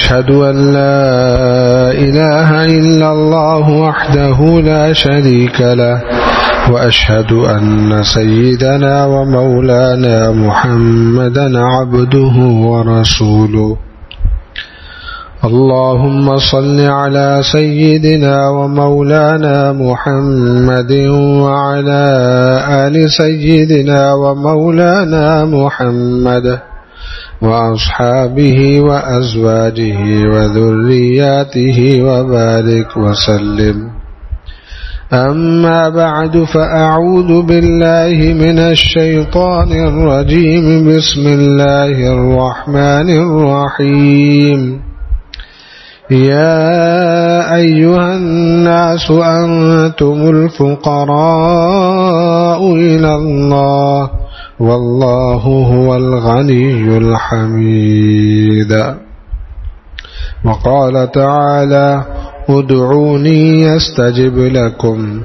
وأشهد أن لا إله إلا الله وحده لا شريك له وأشهد أن سيدنا ومولانا محمدا عبده ورسوله اللهم صل على سيدنا ومولانا محمد وعلى آل سيدنا ومولانا محمد وأصحابه وأزواجه وذرياته وبارك وسلم. أما بعد فأعوذ بالله من الشيطان الرجيم. بسم الله الرحمن الرحيم. يا أيها الناس أنتم الفقراء إلى الله والله هو الغني الحميد. وقال تعالى ادعوني يستجب لكم.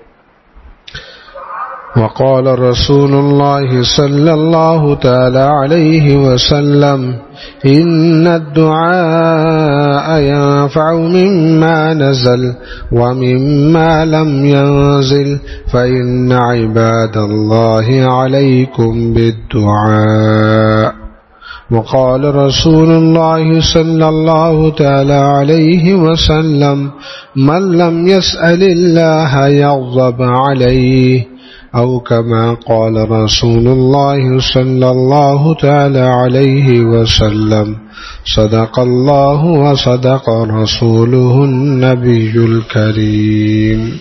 وقال رسول الله صلى الله تعالى عليه وسلم إن الدعاء ينفع مما نزل ومما لم ينزل فإن عباد الله عليكم بالدعاء. وقال رسول الله صلى الله تعالى عليه وسلم من لم يسأل الله يغضب عليه أو كما قال رسول الله صلى الله تعالى عليه وسلم صدق الله وصدق رسوله النبي الكريم.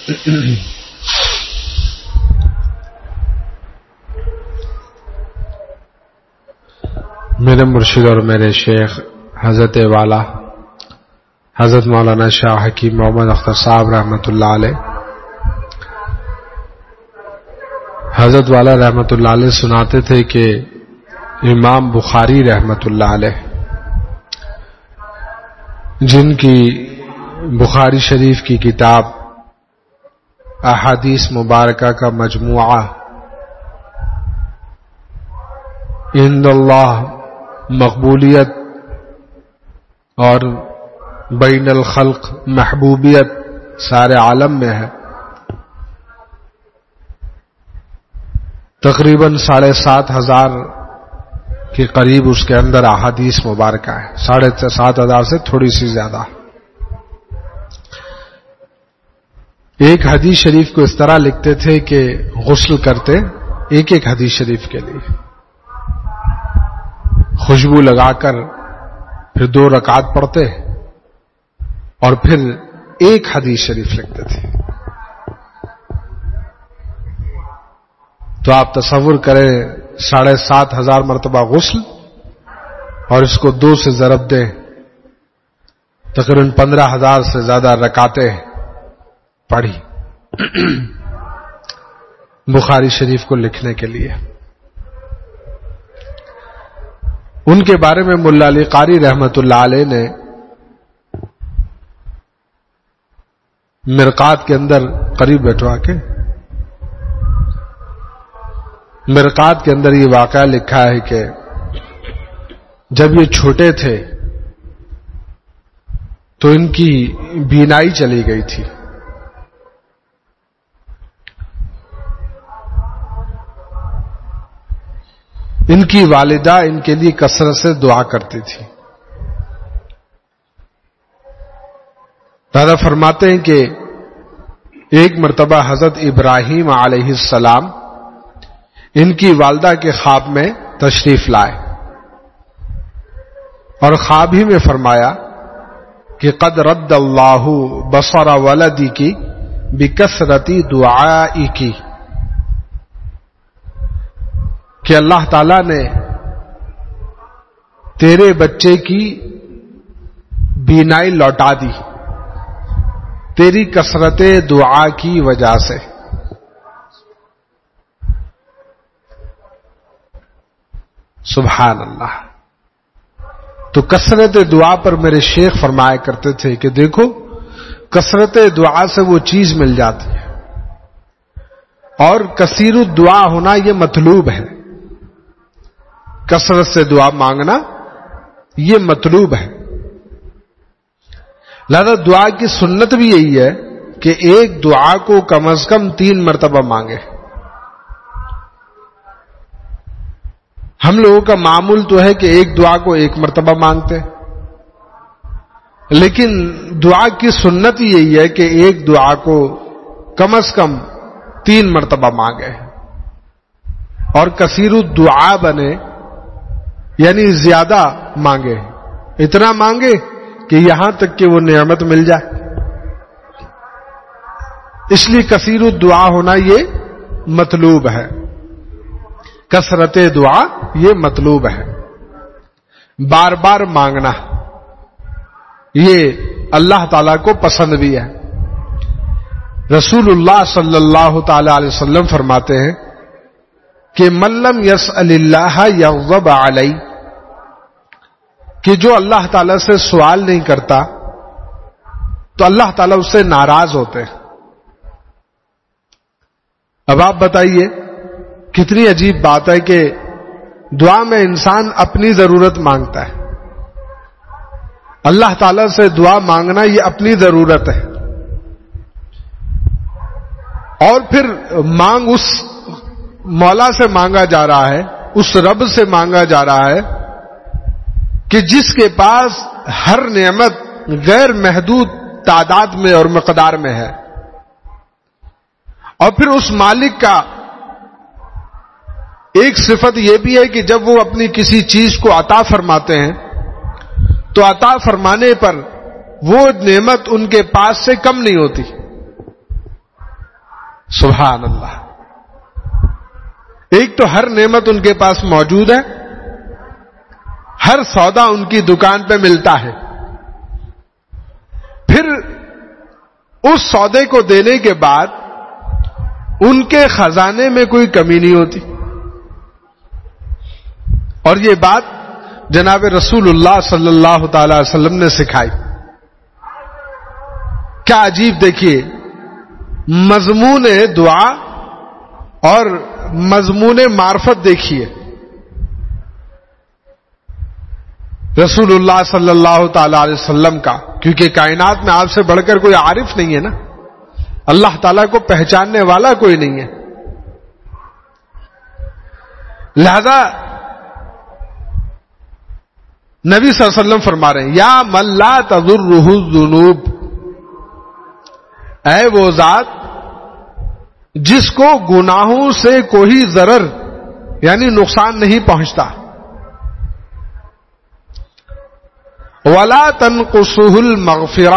میرے مرشد اور میرے شیخ حضرت والا حضرت مولانا شاہ حکیم محمد اختر صاحب رحمۃ اللہ علیہ، حضرت والا رحمۃ اللہ علیہ سناتے تھے کہ امام بخاری رحمۃ اللہ علیہ، جن کی بخاری شریف کی کتاب احادیث مبارکہ کا مجموعہ عند اللہ مقبولیت اور بین الخلق محبوبیت سارے عالم میں ہے، تقریباً 7,500 کے قریب اس کے اندر احادیث مبارکہ ہے، 7,500 سے تھوڑی سی زیادہ. ایک حدیث شریف کو اس طرح لکھتے تھے کہ غسل کرتے ایک حدیث شریف کے لیے خوشبو لگا کر پھر 2 رکعت پڑھتے اور پھر ایک حدیث شریف لکھتے تھے. تو آپ تصور کریں 7,500 مرتبہ غسل اور اس کو 2 سے ضرب دیں، تقریباً 15,000 سے زیادہ رکعتیں پڑھی بخاری شریف کو لکھنے کے لیے. ان کے بارے میں ملا علی قاری رحمۃ اللہ علیہ نے مرقات کے اندر قریب بیٹھوا کے مرقات کے اندر یہ واقعہ لکھا ہے کہ جب یہ چھوٹے تھے تو ان کی بینائی چلی گئی تھی. ان کی والدہ ان کے لیے کثرت سے دعا کرتی تھی. دادا فرماتے ہیں کہ ایک مرتبہ حضرت ابراہیم علیہ السلام ان کی والدہ کے خواب میں تشریف لائے اور خواب ہی میں فرمایا کہ قد رد اللہ بصر ولدی کی بکثرتی دعائی کی، کہ اللہ تعالی نے تیرے بچے کی بینائی لوٹا دی تیری کثرت دعا کی وجہ سے. سبحان اللہ. تو کثرت دعا پر میرے شیخ فرمایا کرتے تھے کہ دیکھو کثرت دعا سے وہ چیز مل جاتی ہے، اور کثیر الدعا ہونا یہ مطلوب ہے. کثرت سے دعا مانگنا یہ مطلوب ہے. لہذا دعا کی سنت بھی یہی ہے کہ ایک دعا کو کم از کم 3 مرتبہ مانگے. ہم لوگوں کا معمول تو ہے کہ ایک دعا کو 1 مرتبہ مانگتے، لیکن دعا کی سنت یہی ہے کہ ایک دعا کو کم از کم 3 مرتبہ مانگے اور کثیر الدعا بنے، یعنی زیادہ مانگے، اتنا مانگے کہ یہاں تک کہ وہ نعمت مل جائے. اس لیے کثیر الدعا ہونا یہ مطلوب ہے، کثرت دعا یہ مطلوب ہے. بار بار مانگنا یہ اللہ تعالیٰ کو پسند بھی ہے. رسول اللہ صلی اللہ تعالی علیہ وسلم فرماتے ہیں کہ من لم یسأل اللہ یغضب علیہ، کہ جو اللہ تعالیٰ سے سوال نہیں کرتا تو اللہ تعالیٰ اس سے ناراض ہوتے ہیں. اب آپ بتائیے کتنی عجیب بات ہے کہ دعا میں انسان اپنی ضرورت مانگتا ہے. اللہ تعالیٰ سے دعا مانگنا یہ اپنی ضرورت ہے، اور پھر مانگ اس مولا سے مانگا جا رہا ہے، اس رب سے مانگا جا رہا ہے کہ جس کے پاس ہر نعمت غیر محدود تعداد میں اور مقدار میں ہے. اور پھر اس مالک کا ایک صفت یہ بھی ہے کہ جب وہ اپنی کسی چیز کو عطا فرماتے ہیں تو عطا فرمانے پر وہ نعمت ان کے پاس سے کم نہیں ہوتی. سبحان اللہ. ایک تو ہر نعمت ان کے پاس موجود ہے، ہر سودا ان کی دکان پہ ملتا ہے، پھر اس سودے کو دینے کے بعد ان کے خزانے میں کوئی کمی نہیں ہوتی. اور یہ بات جناب رسول اللہ صلی اللہ تعالی علیہ وسلم نے سکھائی. کیا عجیب دیکھیے مضمون دعا اور مضمون معرفت دیکھیے. رسول اللہ صلی اللہ تعالی علیہ وسلم کا، کیونکہ کائنات میں آپ سے بڑھ کر کوئی عارف نہیں ہے نا، اللہ تعالیٰ کو پہچاننے والا کوئی نہیں ہے. لہذا نبی صلی اللہ علیہ وسلم فرما رہے ہیں یا من لا تضرہ الذنوب، اے وہ ذات جس کو گناہوں سے کوئی ضرر یعنی نقصان نہیں پہنچتا. ولا تنقصہ المغفرہ،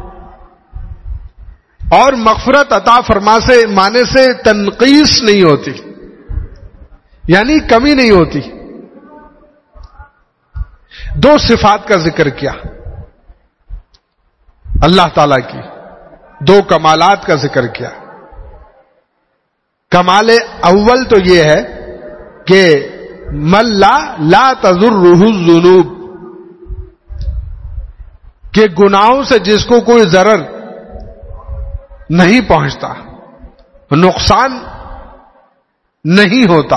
اور مغفرت عطا فرمانے سے تنقیص نہیں ہوتی، یعنی کمی نہیں ہوتی. دو صفات کا ذکر کیا اللہ تعالی کی، دو کمالات کا ذکر کیا. کمال اول تو یہ ہے کہ من لا تضرہ الذنوب، کہ گناہوں سے جس کو کوئی ضرر نہیں پہنچتا، نقصان نہیں ہوتا،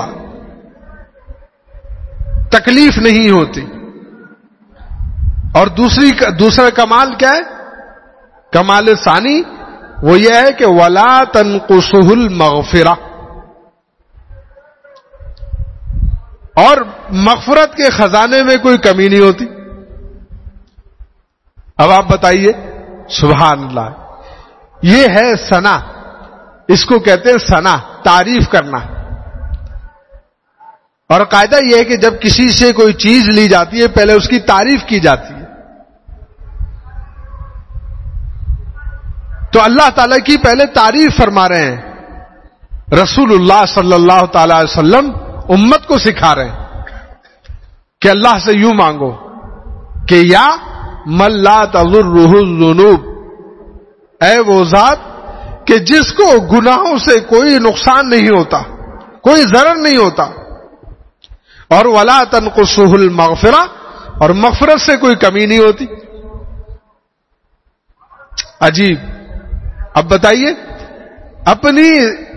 تکلیف نہیں ہوتی. اور دوسرا کمال کیا ہے؟ کمال ثانی وہ یہ ہے کہ ولا تنقصہ المغفرہ، اور مغفرت کے خزانے میں کوئی کمی نہیں ہوتی. اب آپ بتائیے سبحان اللہ، یہ ہے ثنا، اس کو کہتے ہیں ثنا، تعریف کرنا. اور قاعدہ یہ ہے کہ جب کسی سے کوئی چیز لی جاتی ہے پہلے اس کی تعریف کی جاتی ہے. تو اللہ تعالیٰ کی پہلے تعریف فرما رہے ہیں. رسول اللہ صلی اللہ تعالی علیہ وسلم امت کو سکھا رہے ہیں کہ اللہ سے یوں مانگو کہ یا من لا تضرہ الذنوب، اے وہ ذات کہ جس کو گناہوں سے کوئی نقصان نہیں ہوتا، کوئی ضرر نہیں ہوتا. اور ولا تنقصہ المغفرہ، اور مغفرت سے کوئی کمی نہیں ہوتی. عجیب. اب بتائیے اپنی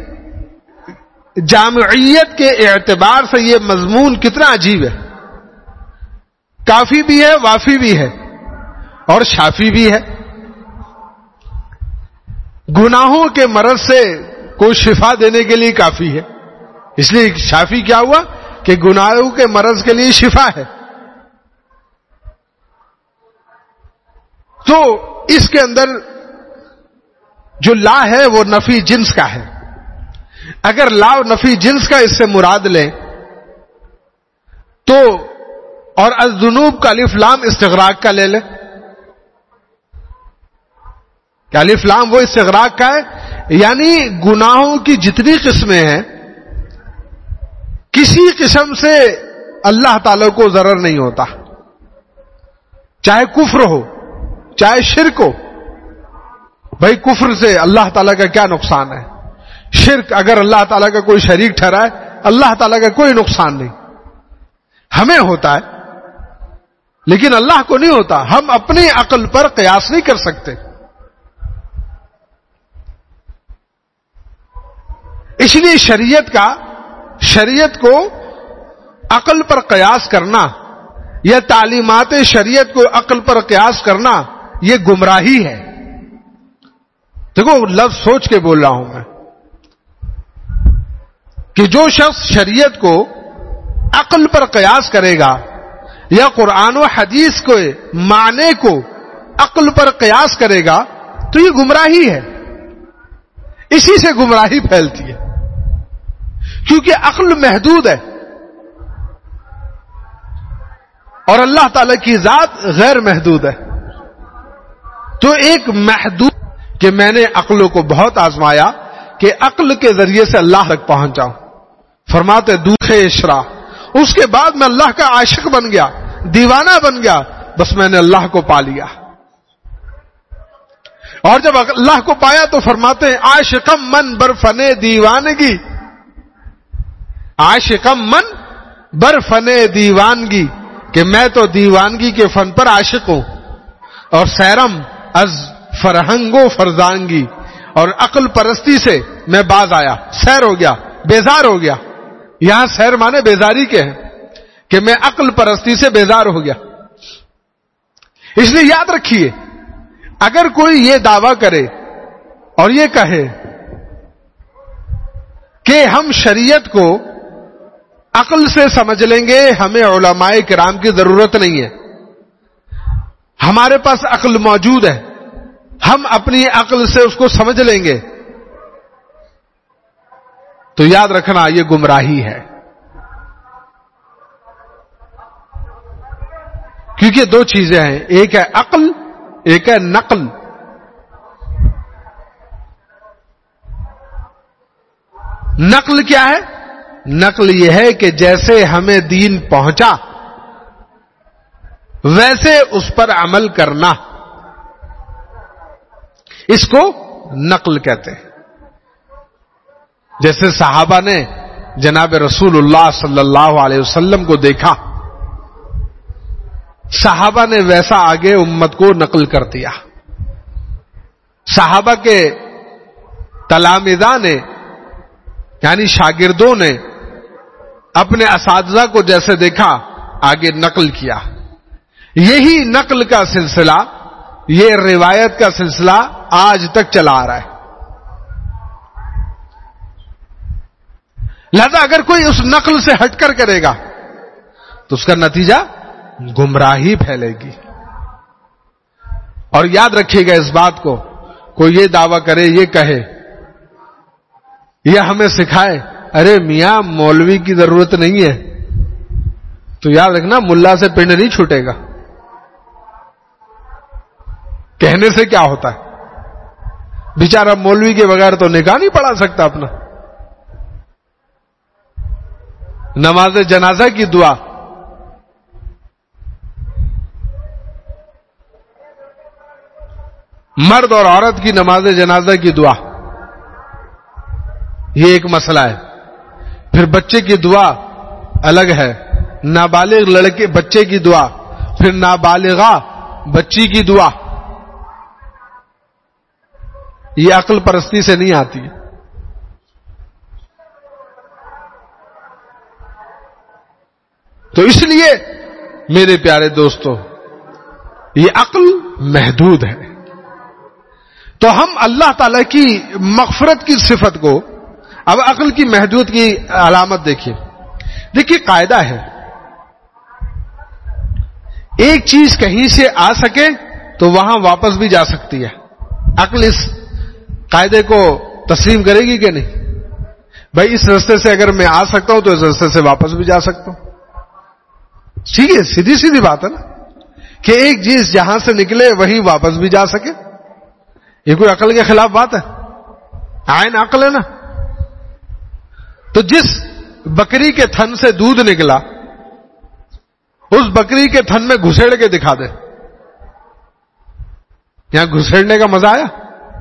جامعیت کے اعتبار سے یہ مضمون کتنا عجیب ہے. کافی بھی ہے، وافی بھی ہے، اور شافی بھی ہے. گناہوں کے مرض سے کوئی شفا دینے کے لیے کافی ہے. اس لیے شافی کیا ہوا کہ گناہوں کے مرض کے لیے شفا ہے. تو اس کے اندر جو لا ہے وہ نفی جنس کا ہے. اگر لا نفی جنس کا اس سے مراد لیں تو اور الذنوب کا الف لام استغراق کا لے لیں کہ الف لام وہ استغراق کا ہے، یعنی گناہوں کی جتنی قسمیں ہیں کسی قسم سے اللہ تعالی کو ضرر نہیں ہوتا، چاہے کفر ہو چاہے شرک ہو. بھائی کفر سے اللہ تعالیٰ کا کیا نقصان ہے؟ شرک اگر اللہ تعالیٰ کا کوئی شریک ٹھہرائے اللہ تعالیٰ کا کوئی نقصان نہیں. ہمیں ہوتا ہے لیکن اللہ کو نہیں ہوتا. ہم اپنی عقل پر قیاس نہیں کر سکتے. اس لیے شریعت کو عقل پر قیاس کرنا یا تعلیمات شریعت کو عقل پر قیاس کرنا یہ گمراہی ہے. دیکھو لفظ سوچ کے بول رہا ہوں میں کہ جو شخص شریعت کو عقل پر قیاس کرے گا یا قرآن و حدیث کے معنی کو عقل پر قیاس کرے گا تو یہ گمراہی ہے. اسی سے گمراہی پھیلتی ہے کیونکہ عقل محدود ہے اور اللہ تعالی کی ذات غیر محدود ہے. تو ایک محدود کہ میں نے عقلوں کو بہت آزمایا کہ عقل کے ذریعے سے اللہ تک پہنچ جاؤں. فرماتے دوخے اشرا، اس کے بعد میں اللہ کا عاشق بن گیا، دیوانہ بن گیا، بس میں نے اللہ کو پا لیا. اور جب اللہ کو پایا تو فرماتے ہیں عاشقم من برفنے دیوانگی، عاشقم من برفنے دیوانگی، کہ میں تو دیوانگی کے فن پر عاشق ہوں. اور سیرم از فرہنگ و فرزانگی، اور عقل پرستی سے میں باز آیا، سیر ہو گیا، بیزار ہو گیا. یہاں سیر مانے بیزاری کے ہیں کہ میں عقل پرستی سے بیزار ہو گیا. اس لیے یاد رکھیے اگر کوئی یہ دعویٰ کرے اور یہ کہے کہ ہم شریعت کو عقل سے سمجھ لیں گے، ہمیں علماء کرام کی ضرورت نہیں ہے، ہمارے پاس عقل موجود ہے، ہم اپنی عقل سے اس کو سمجھ لیں گے، تو یاد رکھنا یہ گمراہی ہے. کیونکہ دو چیزیں ہیں، ایک ہے عقل، ایک ہے نقل. نقل کیا ہے؟ نقل یہ ہے کہ جیسے ہمیں دین پہنچا ویسے اس پر عمل کرنا، اس کو نقل کہتے ہیں. جیسے صحابہ نے جناب رسول اللہ صلی اللہ علیہ وسلم کو دیکھا، صحابہ نے ویسا آگے امت کو نقل کر دیا. صحابہ کے تلامذہ نے یعنی شاگردوں نے اپنے اساتذہ کو جیسے دیکھا آگے نقل کیا. یہی نقل کا سلسلہ، یہ روایت کا سلسلہ آج تک چلا آ رہا ہے. لہذا اگر کوئی اس نقل سے ہٹ کر کرے گا تو اس کا نتیجہ گمراہی پھیلے گی. اور یاد رکھیے گا اس بات کو، کوئی یہ دعویٰ کرے، یہ کہے، یہ ہمیں سکھائے ارے میاں مولوی کی ضرورت نہیں ہے، تو یاد رکھنا ملا سے پنڈ نہیں چھوٹے گا. کہنے سے کیا ہوتا ہے؟ بیچارہ مولوی کے بغیر تو نکاح نہیں پڑھا سکتا اپنا. نماز جنازہ کی دعا، مرد اور عورت کی نماز جنازہ کی دعا، یہ ایک مسئلہ ہے. پھر بچے کی دعا الگ ہے، نابالغ لڑکے بچے کی دعا، پھر نابالغہ بچی کی دعا. یہ عقل پرستی سے نہیں آتی ہے. تو اس لیے میرے پیارے دوستو یہ عقل محدود ہے. تو ہم اللہ تعالی کی مغفرت کی صفت کو، اب عقل کی محدود کی علامت دیکھیے قاعدہ ہے، ایک چیز کہیں سے آ سکے تو وہاں واپس بھی جا سکتی ہے. عقل اس قاعدے کو تسلیم کرے گی کہ نہیں؟ بھائی اس راستے سے اگر میں آ سکتا ہوں تو اس راستے سے واپس بھی جا سکتا ہوں. ٹھیک ہے، سیدھی بات ہے نا کہ ایک چیز جہاں سے نکلے وہی واپس بھی جا سکے. یہ کوئی عقل کے خلاف بات ہے؟ عین عقل ہے نا. تو جس بکری کے تھن سے دودھ نکلا اس بکری کے تھن میں گھسیڑ کے دکھا دے، یہاں گھسیڑنے کا مزہ آیا؟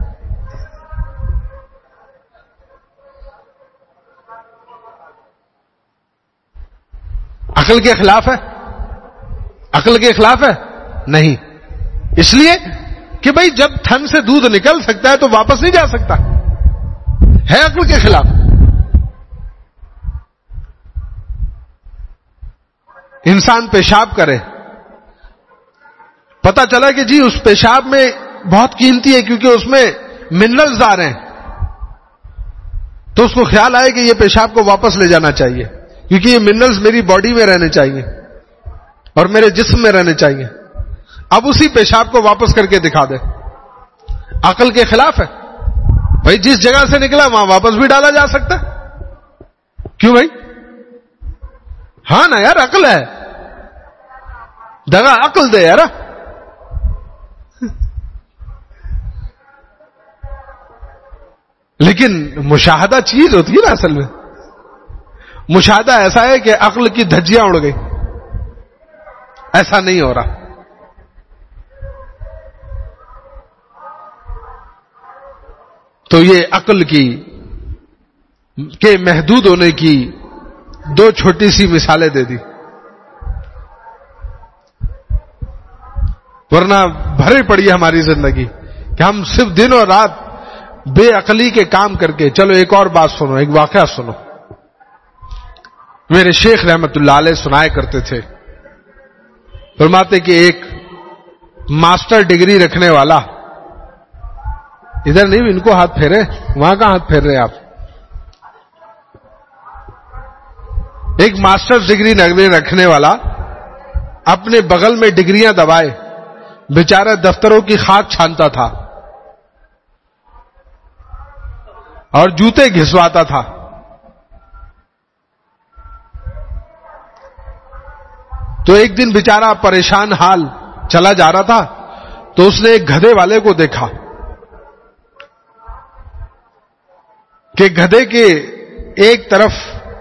عقل کے خلاف ہے؟ عقل کے خلاف ہے؟ نہیں. اس لیے کہ بھئی جب تھن سے دودھ نکل سکتا ہے تو واپس نہیں جا سکتا، ہے عقل کے خلاف. انسان پیشاب کرے، پتا چلا کہ جی اس پیشاب میں بہت قیمتی ہے کیونکہ اس میں منرلز آ رہے ہیں، تو اس کو خیال آئے کہ یہ پیشاب کو واپس لے جانا چاہیے کیونکہ یہ منرلز میری باڈی میں رہنے چاہیے اور میرے جسم میں رہنے چاہیے. اب اسی پیشاب کو واپس کر کے دکھا دے، عقل کے خلاف ہے. بھائی جس جگہ سے نکلا وہاں واپس بھی ڈالا جا سکتا ہے. کیوں بھائی؟ ہاں نا یار، عقل ہے. دگا عقل دے یار. لیکن مشاہدہ چیز ہوتی ہے نا، اصل میں مشاہدہ ایسا ہے کہ عقل کی دھجیاں اڑ گئی. ایسا نہیں ہو رہا. تو یہ عقل کی کے محدود ہونے کی دو چھوٹی سی مثالیں دے دی، ورنہ بھری پڑی ہے ہماری زندگی کہ ہم صرف دن اور رات بے عقلی کے کام کر کے. چلو ایک اور بات سنو، ایک واقعہ سنو. میرے شیخ رحمت اللہ علیہ سنائے کرتے تھے، فرماتے کہ ایک ماسٹر ڈگری رکھنے والا، ادھر نہیں ان کو ہاتھ پھیرے، وہاں کا ہاتھ پھیر رہے آپ. ایک ماسٹر ڈگری رکھنے والا اپنے بغل میں ڈگریاں دبائے بیچارہ دفتروں کی خاک چھانتا تھا اور جوتے گھسواتا تھا. تو ایک دن بیچارہ پریشان حال چلا جا رہا تھا تو اس نے ایک گدھے والے کو دیکھا کہ گدھے کے ایک طرف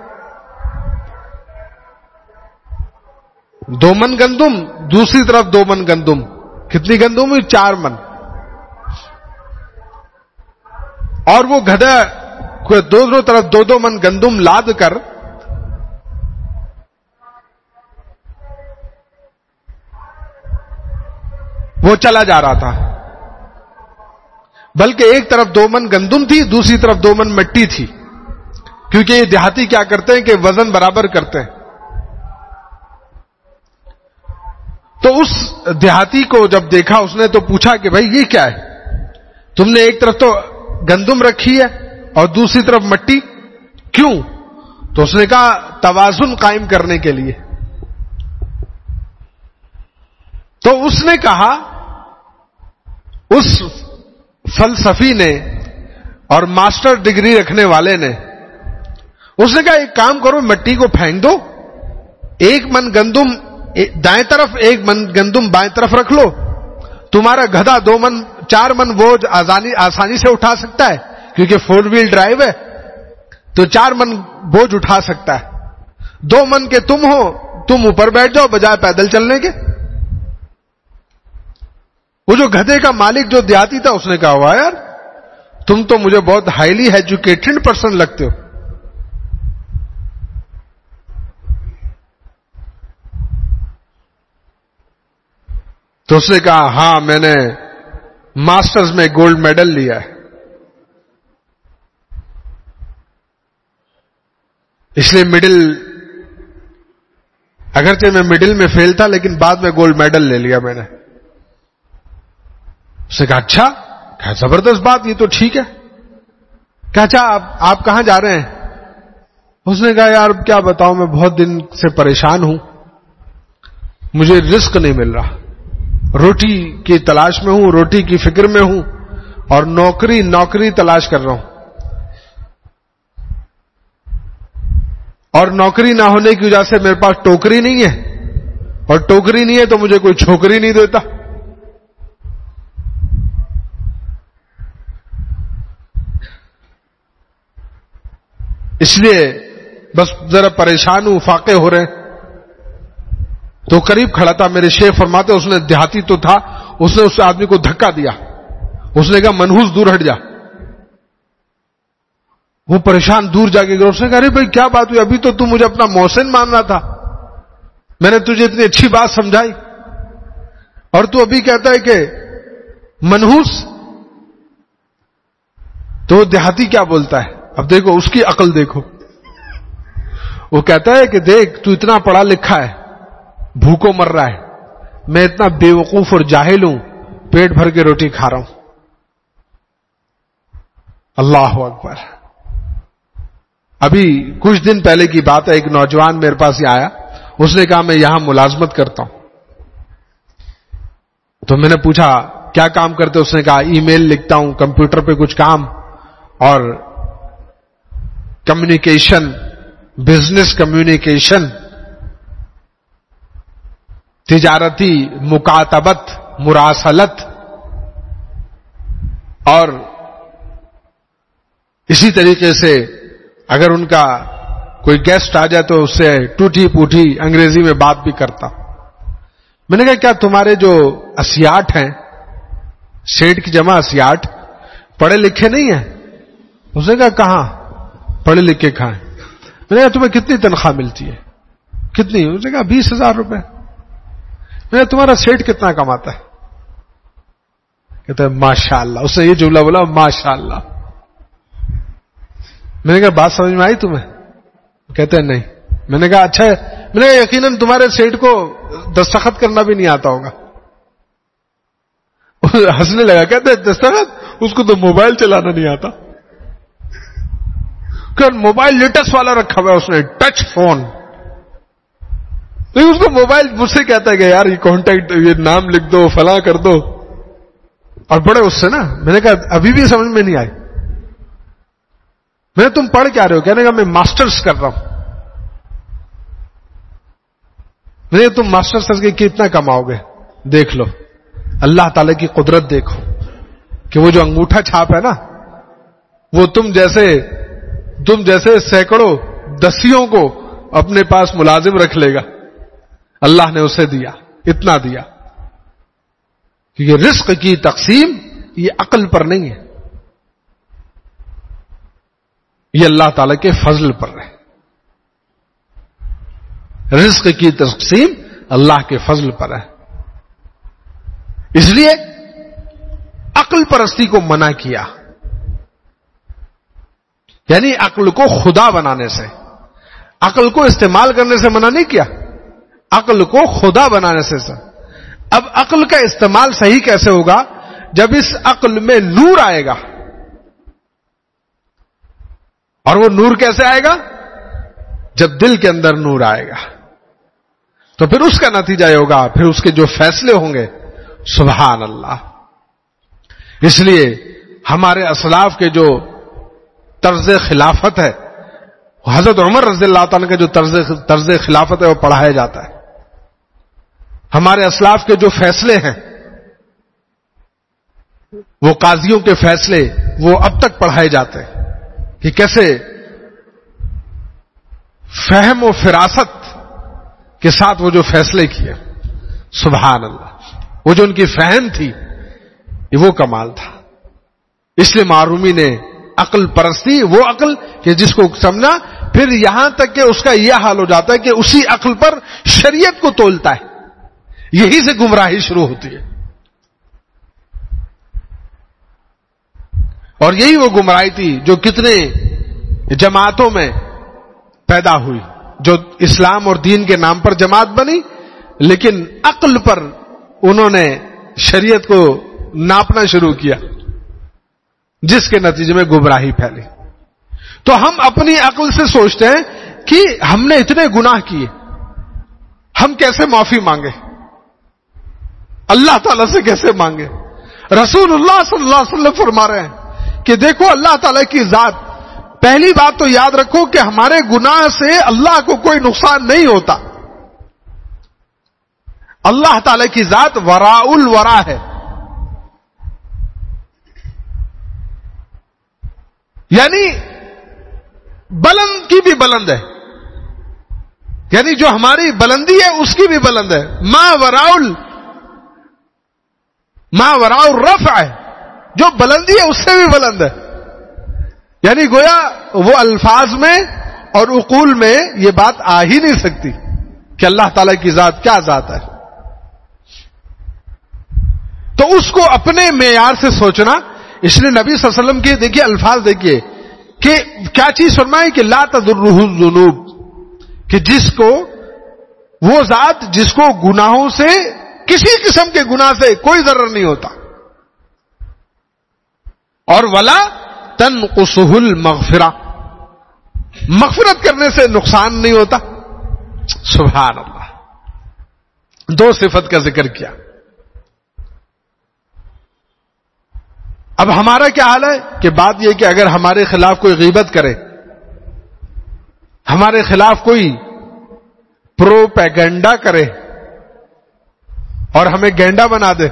2 من گندم، دوسری طرف 2 من گندم. کتنی گندم ہوئی؟ 4 من. اور وہ گدھا دونوں طرف 2 من گندم لاد کر وہ چلا جا رہا تھا. بلکہ ایک طرف 2 من گندم تھی، دوسری طرف 2 من مٹی تھی، کیونکہ یہ دیہاتی کیا کرتے ہیں کہ وزن برابر کرتے ہیں. تو اس دیہاتی کو جب دیکھا اس نے تو پوچھا کہ بھائی یہ کیا ہے؟ تم نے ایک طرف تو گندم رکھی ہے اور دوسری طرف مٹی، کیوں؟ تو اس نے کہا توازن قائم کرنے کے لیے. تو اس نے کہا، اس فلسفی نے اور ماسٹر ڈگری رکھنے والے نے، اس نے کہا ایک کام کرو، مٹی کو پھینک دو، 1 من گندم دائیں طرف 1 من گندم بائیں طرف رکھ لو، تمہارا گدھا 4 من بوجھ آسانی سے اٹھا سکتا ہے کیونکہ 4 ویل ڈرائیو ہے، تو 4 من بوجھ اٹھا سکتا ہے. 2 من کے تم ہو، تم اوپر بیٹھ جاؤ بجائے پیدل چلنے کے. وہ جو گدھے کا مالک جو دیہاتی تھا اس نے کہا ہوا یار تم تو مجھے بہت ہائیلی ایجوکیٹڈ پرسن لگتے ہو. تو اس نے کہا ہاں میں نے ماسٹرز میں گولڈ میڈل لیا ہے، اس لیے اگرچہ میں مڈل میں فیل تھا لیکن بعد میں گولڈ میڈل لے لیا میں نے. اس نے کہا اچھا کہا زبردست بات, یہ تو ٹھیک ہے. کہا اچھا آپ کہاں جا رہے ہیں؟ اس نے کہا یار کیا بتاؤں, میں بہت دن سے پریشان ہوں, مجھے رزق نہیں مل رہا, روٹی کی تلاش میں ہوں, روٹی کی فکر میں ہوں, اور نوکری تلاش کر رہا ہوں, اور نوکری نہ ہونے کی وجہ سے میرے پاس ٹوکری نہیں ہے, اور ٹوکری نہیں ہے تو مجھے کوئی چھوکری نہیں دیتا. اس لیے بس ذرا پریشان ہوں, فاقے ہو رہے ہیں. تو قریب کھڑا تھا میرے شیخ فرماتے, اس نے دیہاتی تو تھا, اس نے اس آدمی کو دھکا دیا, اس نے کہا منحوس دور ہٹ جا. وہ پریشان دور جا کے گیا. اس نے کہا ارے بھائی کیا بات ہوئی, ابھی تو مجھے اپنا محسن مان رہا تھا, میں نے تجھے اتنی اچھی بات سمجھائی, اور تو ابھی کہتا ہے کہ منحوس. تو وہ دیہاتی کیا بولتا ہے, اب دیکھو اس کی عقل دیکھو. وہ کہتا ہے کہ دیکھ تو اتنا پڑھا لکھا ہے, بھوکوں مر رہا ہے, میں اتنا بے وقوف اور جاہل ہوں, پیٹ بھر کے روٹی کھا رہا ہوں. اللہ اکبر. ابھی کچھ دن پہلے کی بات ہے, ایک نوجوان میرے پاس ہی آیا, اس نے کہا میں یہاں ملازمت کرتا ہوں. تو میں نے پوچھا کیا کام کرتے؟ اس نے کہا ای میل لکھتا ہوں, کمپیوٹر پہ کچھ کام, اور کمیونیکیشن, بزنس کمیونیکیشن, تجارتی مکاتبت, مراسلت, اور اسی طریقے سے اگر ان کا کوئی گیسٹ آ جائے تو اس سے ٹوٹی پوٹی انگریزی میں بات بھی کرتا. میں نے کہا کیا تمہارے جو اسیاٹ ہیں, سیٹ کی جمع اسیاٹ, پڑھے لکھے نہیں ہیں؟ اس نے کہا کہاں پڑھے لکھے کہاں ہیں. میں نے کہا تمہیں کتنی تنخواہ ملتی ہے؟ کتنی؟ اس نے کہا 20,000 روپے. میں نے کہا تمہارا سیٹ کتنا کماتا ہے؟ کہتا ہے ماشاء اللہ. اس نے یہ جملہ بولا ماشاء اللہ. میں نے کہا بات سمجھ میں آئی تمہیں؟ کہتے ہیں نہیں. میں نے کہا اچھا ہے. میں نے کہا یقیناً تمہارے سیٹ کو دستخط کرنا بھی نہیں آتا ہوگا. ہنسنے لگا, کہتے ہیں دستخط, اس کو تو موبائل چلانا نہیں آتا. کہ موبائل لیٹسٹ والا رکھا ہوا ہے اس نے, ٹچ فون. اس کو موبائل مجھ سے کہتا ہے کہ یار یہ کانٹیکٹ, یہ نام لکھ دو, فلاں کر دو, اور بڑے اس سے نا. میں نے کہا ابھی بھی سمجھ میں نہیں آئی. میں تم پڑھ کیا رہے ہو؟ کہنے کا میں ماسٹرز کر رہا ہوں. میں نے تم ماسٹرز کر کے کتنا کماؤ گے؟ دیکھ لو اللہ تعالی کی قدرت دیکھو کہ وہ جو انگوٹھا چھاپ ہے نا, وہ تم جیسے سینکڑوں دسیوں کو اپنے پاس ملازم رکھ لے گا. اللہ نے اسے دیا, اتنا دیا. کیونکہ رزق کی تقسیم یہ عقل پر نہیں ہے, یہ اللہ تعالی کے فضل پر ہے. رزق کی تقسیم اللہ کے فضل پر ہے. اس لیے عقل پرستی کو منع کیا, یعنی عقل کو خدا بنانے سے, عقل کو استعمال کرنے سے منع نہیں کیا, عقل کو خدا بنانے سے. اب عقل کا استعمال صحیح کیسے ہوگا؟ جب اس عقل میں نور آئے گا. اور وہ نور کیسے آئے گا؟ جب دل کے اندر نور آئے گا, تو پھر اس کا نتیجہ یہ ہوگا, پھر اس کے جو فیصلے ہوں گے, سبحان اللہ. اس لیے ہمارے اسلاف کے جو طرز خلافت ہے, حضرت عمر رضی اللہ تعالیٰ کا جو طرز خلافت ہے وہ پڑھایا جاتا ہے. ہمارے اسلاف کے جو فیصلے ہیں, وہ قاضیوں کے فیصلے, وہ اب تک پڑھائے جاتے ہیں کہ کیسے فہم و فراست کے ساتھ وہ جو فیصلے کیے, سبحان اللہ. وہ جو ان کی فہم تھی, یہ وہ کمال تھا. اس لیے معرومی نے عقل پرستی, وہ عقل کہ جس کو سمجھا, پھر یہاں تک کہ اس کا یہ حال ہو جاتا ہے کہ اسی عقل پر شریعت کو تولتا ہے. یہی سے گمراہی شروع ہوتی ہے. اور یہی وہ گمراہی تھی جو کتنے جماعتوں میں پیدا ہوئی, جو اسلام اور دین کے نام پر جماعت بنی, لیکن عقل پر انہوں نے شریعت کو ناپنا شروع کیا. جس کے نتیجے میں گمراہی پھیلی. تو ہم اپنی عقل سے سوچتے ہیں کہ ہم نے اتنے گناہ کیے, ہم کیسے معافی مانگے, اللہ تعالیٰ سے کیسے مانگے. رسول اللہ صلی اللہ علیہ وسلم فرما رہے ہیں کہ دیکھو اللہ تعالیٰ کی ذات, پہلی بات تو یاد رکھو کہ ہمارے گناہ سے اللہ کو کوئی نقصان نہیں ہوتا. اللہ تعالیٰ کی ذات وراء الورا ہے, یعنی بلند کی بھی بلند ہے, یعنی جو ہماری بلندی ہے اس کی بھی بلند ہے. ما وراء الرفع ہے, جو بلندی ہے اس سے بھی بلند ہے. یعنی گویا وہ الفاظ میں اور عقول میں یہ بات آ ہی نہیں سکتی کہ اللہ تعالی کی ذات کیا ذات ہے. تو اس کو اپنے معیار سے سوچنا, اس لیے نبی صلی اللہ علیہ وسلم کے دیکھیے الفاظ دیکھیے کہ کیا چیز فرمائی کہ لا تضرہ الذنوب, کہ جس کو وہ ذات جس کو گناہوں سے, کسی قسم کے گناہ سے کوئی ضرر نہیں ہوتا, اور ولا تنقصہ المغفرہ, مغفرت کرنے سے نقصان نہیں ہوتا. سبحان اللہ, دو صفت کا ذکر کیا. اب ہمارا کیا حال ہے کہ بات یہ کہ اگر ہمارے خلاف کوئی غیبت کرے, ہمارے خلاف کوئی پروپیگنڈا کرے اور ہمیں گینڈا بنا دے,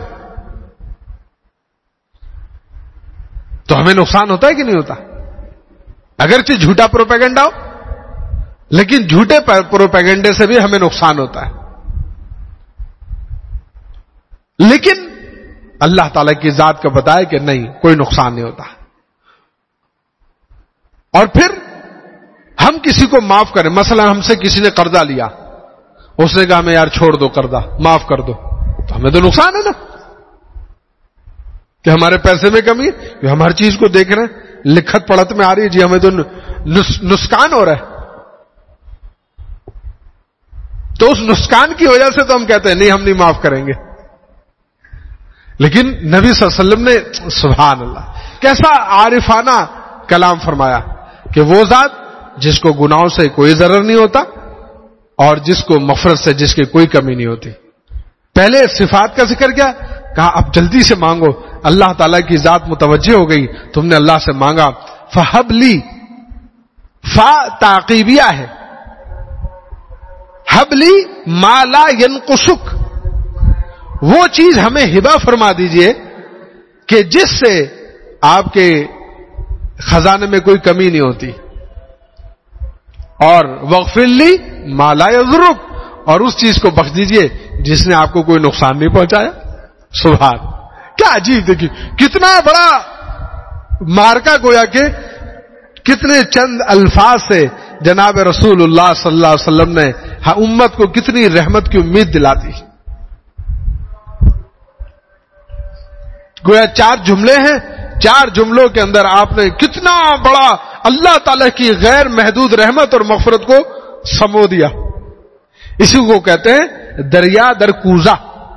تو ہمیں نقصان ہوتا ہے کہ نہیں ہوتا؟ اگرچہ جھوٹا پروپیگنڈا ہو, لیکن جھوٹے پروپیگنڈے سے بھی ہمیں نقصان ہوتا ہے. لیکن اللہ تعالی کی ذات کا بتایا کہ نہیں, کوئی نقصان نہیں ہوتا. اور پھر ہم کسی کو معاف کریں, مثلا ہم سے کسی نے قرضہ لیا, اس نے کہا ہمیں یار چھوڑ دو قرضہ, معاف کر دو, تو ہمیں تو نقصان ہے نا کہ ہمارے پیسے میں کمی ہے, کہ ہم ہر چیز کو دیکھ رہے ہیں, لکھت پڑھت میں آ رہی ہے جی, ہمیں تو نقصان ہو رہا ہے. تو اس نقصان کی وجہ سے تو ہم کہتے ہیں نہیں, ہم نہیں معاف کریں گے. لیکن نبی صلی اللہ علیہ وسلم نے سبحان اللہ کیسا عارفانہ کلام فرمایا کہ وہ ذات جس کو گناہوں سے کوئی ضرر نہیں ہوتا اور جس کو مغفرت سے جس کی کوئی کمی نہیں ہوتی. پہلے صفات کا ذکر کیا, کہا اب جلدی سے مانگو. اللہ تعالیٰ کی ذات متوجہ ہو گئی, تم نے اللہ سے مانگا. فہب لی, فا تعقیبیہ ہے, ہب لی ما لا ینقصک, وہ چیز ہمیں ہبہ فرما دیجئے کہ جس سے آپ کے خزانے میں کوئی کمی نہیں ہوتی. اور واغفر لی ما لا یضرک, اور اس چیز کو بخش دیجئے جس نے آپ کو کوئی نقصان نہیں پہنچایا. سبحان, کیا عجیب, دیکھیے کتنا بڑا مارکا گویا کہ کتنے چند الفاظ سے جناب رسول اللہ صلی اللہ علیہ وسلم نے امت کو کتنی رحمت کی امید دلاتی. گویا 4 جملے ہیں, 4 جملوں کے اندر آپ نے کتنا بڑا اللہ تعالی کی غیر محدود رحمت اور مغفرت کو سمو دیا. اسی کو کہتے ہیں دریا در کوزہ,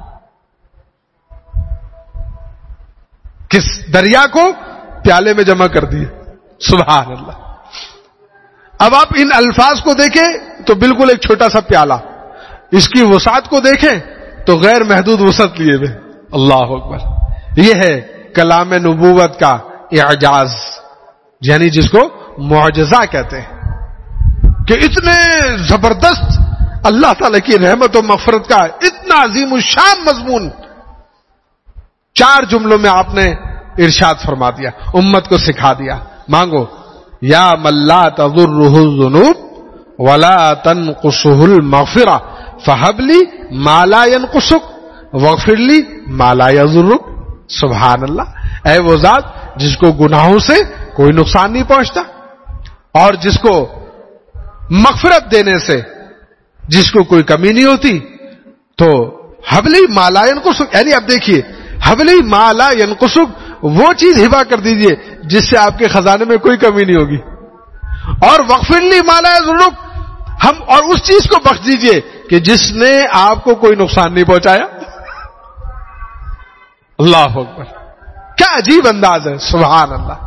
کس دریا کو پیالے میں جمع کر دیے. سبحان اللہ. اب آپ ان الفاظ کو دیکھیں تو بالکل ایک چھوٹا سا پیالہ, اس کی وسعت کو دیکھیں تو غیر محدود وسعت لیے ہوئے. اللہ اکبر. یہ ہے کلام نبوت کا اعجاز, یعنی جس کو معجزہ کہتے ہیں کہ اتنے زبردست اللہ تعالی کی رحمت و مغفرت کا اتنا عظیم الشان مضمون 4 جملوں میں آپ نے ارشاد فرما دیا, امت کو سکھا دیا. مانگو یا من لا تضرہ الذنوب ولا تنقصہ المغفرہ فہب لی ما لا ینقصک واغفر لی ما لا یضرک. سبحان اللہ. اے وہ ذات جس کو گناہوں سے کوئی نقصان نہیں پہنچتا اور جس کو مغفرت دینے سے جس کو کوئی کمی نہیں ہوتی. تو حبلی ما لا ینقصک, یعنی اب دیکھیے حبلی ما لا ینقصک, وہ چیز ہبا کر دیجئے جس سے آپ کے خزانے میں کوئی کمی نہیں ہوگی. اور واغفر لی ما لا یضرک, ہم اور اس چیز کو بخش دیجئے کہ جس نے آپ کو کوئی نقصان نہیں پہنچایا. اللہ اکبر. کیا کیا عجیب انداز ہے، سبحان اللہ.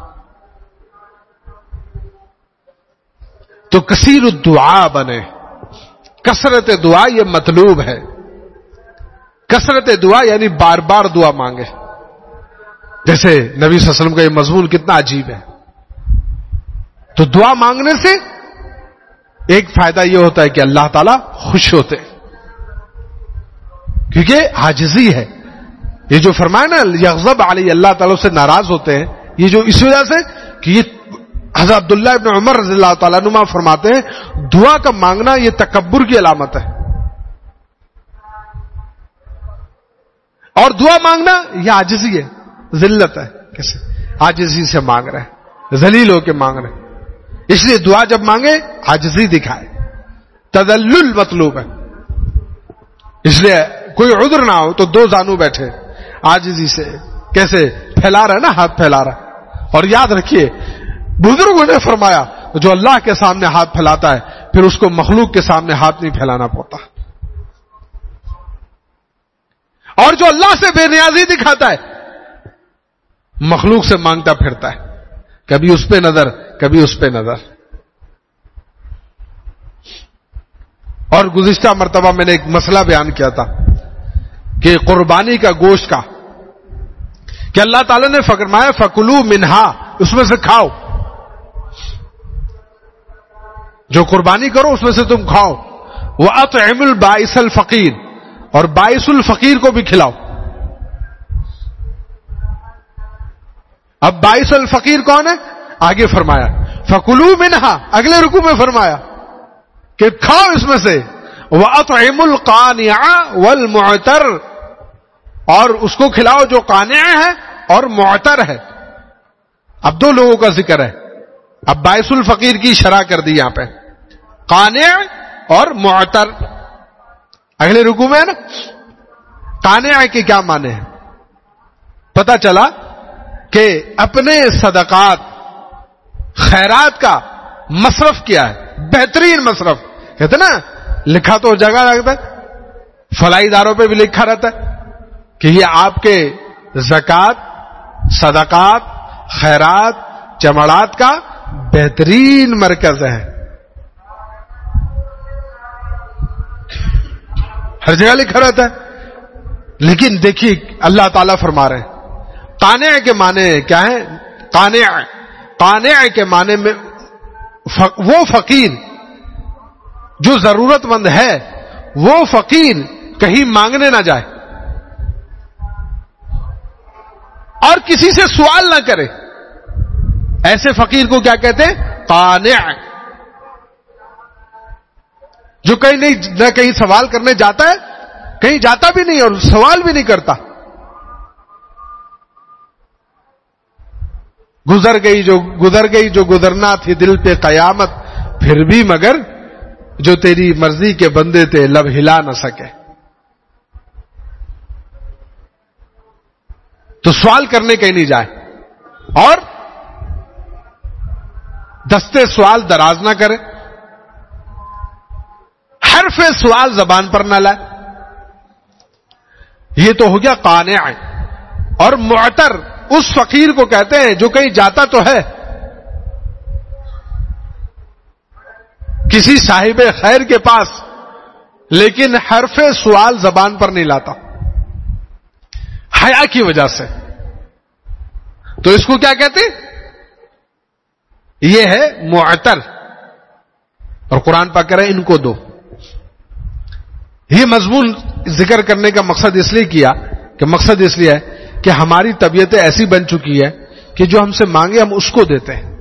تو کثیر الدعاء بنے، کثرت دعا یہ مطلوب ہے. کثرت دعا یعنی بار بار دعا مانگے. جیسے نبی صلی اللہ علیہ وسلم کا یہ مضمون کتنا عجیب ہے. تو دعا مانگنے سے ایک فائدہ یہ ہوتا ہے کہ اللہ تعالیٰ خوش ہوتے ہیں، کیونکہ عاجزی ہے. یہ جو فرمایا نا یغضب علی، اللہ تعالیٰ سے ناراض ہوتے ہیں، یہ جو اس وجہ سے کہ یہ حضرت عبداللہ ابن عمر رضی اللہ تعالیٰ عنہما فرماتے ہیں دعا کا مانگنا یہ تکبر کی علامت ہے، اور دعا مانگنا یہ عاجزی ہے، ذلت ہے. کیسے عاجزی سے مانگ رہے ہیں، ذلیل ہو کے مانگ رہے ہیں. اس لیے دعا جب مانگے عاجزی دکھائے، تذلل مطلوب ہے. اس لیے کوئی عذر نہ ہو تو دو زانو بیٹھے عاجزی سے، کیسے پھیلا رہا ہے نا، ہاتھ پھیلا رہا ہے. اور یاد رکھیے بزرگوں نے فرمایا جو اللہ کے سامنے ہاتھ پھیلاتا ہے پھر اس کو مخلوق کے سامنے ہاتھ نہیں پھیلانا پڑتا. اور جو اللہ سے بے نیازی دکھاتا ہے مخلوق سے مانگتا پھرتا ہے، کبھی اس پہ نظر کبھی اس پہ نظر. اور گزشتہ مرتبہ میں نے ایک مسئلہ بیان کیا تھا کہ قربانی کا گوشت کا، کہ اللہ تعالیٰ نے فرمایا فَكُلُوا مِنْهَا، اس میں سے کھاؤ، جو قربانی کرو اس میں سے تم کھاؤ. وَأَطْعِمُ الْبَائِسَ الْفَقِيرَ، اور باعث الفقیر کو بھی کھلاؤ. اب باعث الفقیر کون ہے؟ آگے فرمایا فَكُلُوا مِنْهَا، اگلے رکوع میں فرمایا کہ کھاؤ اس میں سے. وَأَطْعِمُ الْقَانِعَ وَالْمُعْتَرَ، اور اس کو کھلاؤ جو قانع ہے اور معتر ہے. اب دو لوگوں کا ذکر ہے. اب باعث الفقیر کی شرح کر دی یہاں پہ، قانع اور معتر. اگلے رکوع میں ہے نا. قانع کے کیا معنی ہیں؟ پتہ چلا کہ اپنے صدقات خیرات کا مصرف کیا ہے، بہترین مصرف. کہتے نا لکھا تو جگہ رکھتا ہے، فلاحی اداروں پہ بھی لکھا رہتا ہے کہ یہ آپ کے زکات، صدقات، خیرات، جماعت کا بہترین مرکز ہے. ہر جگہ لکھا رہتا ہے. لیکن دیکھیے اللہ تعالیٰ فرما رہے ہیں قانع کے معنی کیا ہے؟ قانع کے معنی میں وہ فقیر جو ضرورت مند ہے، وہ فقیر کہیں مانگنے نہ جائے اور کسی سے سوال نہ کرے. ایسے فقیر کو کیا کہتے ہیں؟ قانع. جو کہیں نہیں نہ کہیں سوال کرنے جاتا ہے، کہیں جاتا بھی نہیں اور سوال بھی نہیں کرتا. گزر گئی جو گزرنا تھی دل پہ قیامت، پھر بھی مگر جو تیری مرضی کے بندے تھے لب ہلا نہ سکے. تو سوال کرنے کہیں نہیں جائے اور دستے سوال دراز نہ کرے، حرف سوال زبان پر نہ لائے. یہ تو ہو گیا قانع. اور معتر اس فقیر کو کہتے ہیں جو کہیں جاتا تو ہے، کسی صاحب خیر کے پاس، لیکن حرف سوال زبان پر نہیں لاتا حیا کی وجہ سے. تو اس کو کیا کہتے ہیں؟ یہ ہے معتر. اور قرآن پاک کہہ رہے ہیں ان کو دو. یہ مضمون ذکر کرنے کا مقصد اس لیے کیا کہ مقصد اس لیے ہے کہ ہماری طبیعتیں ایسی بن چکی ہے کہ جو ہم سے مانگے ہم اس کو دیتے ہیں.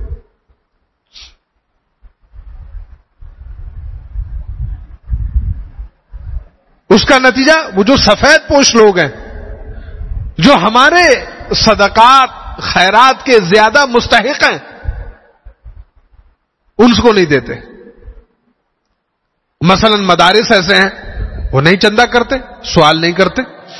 اس کا نتیجہ وہ جو سفید پوش لوگ ہیں جو ہمارے صدقات خیرات کے زیادہ مستحق ہیں ان کو نہیں دیتے. مثلا مدارس ایسے ہیں وہ نہیں چندہ کرتے، سوال نہیں کرتے.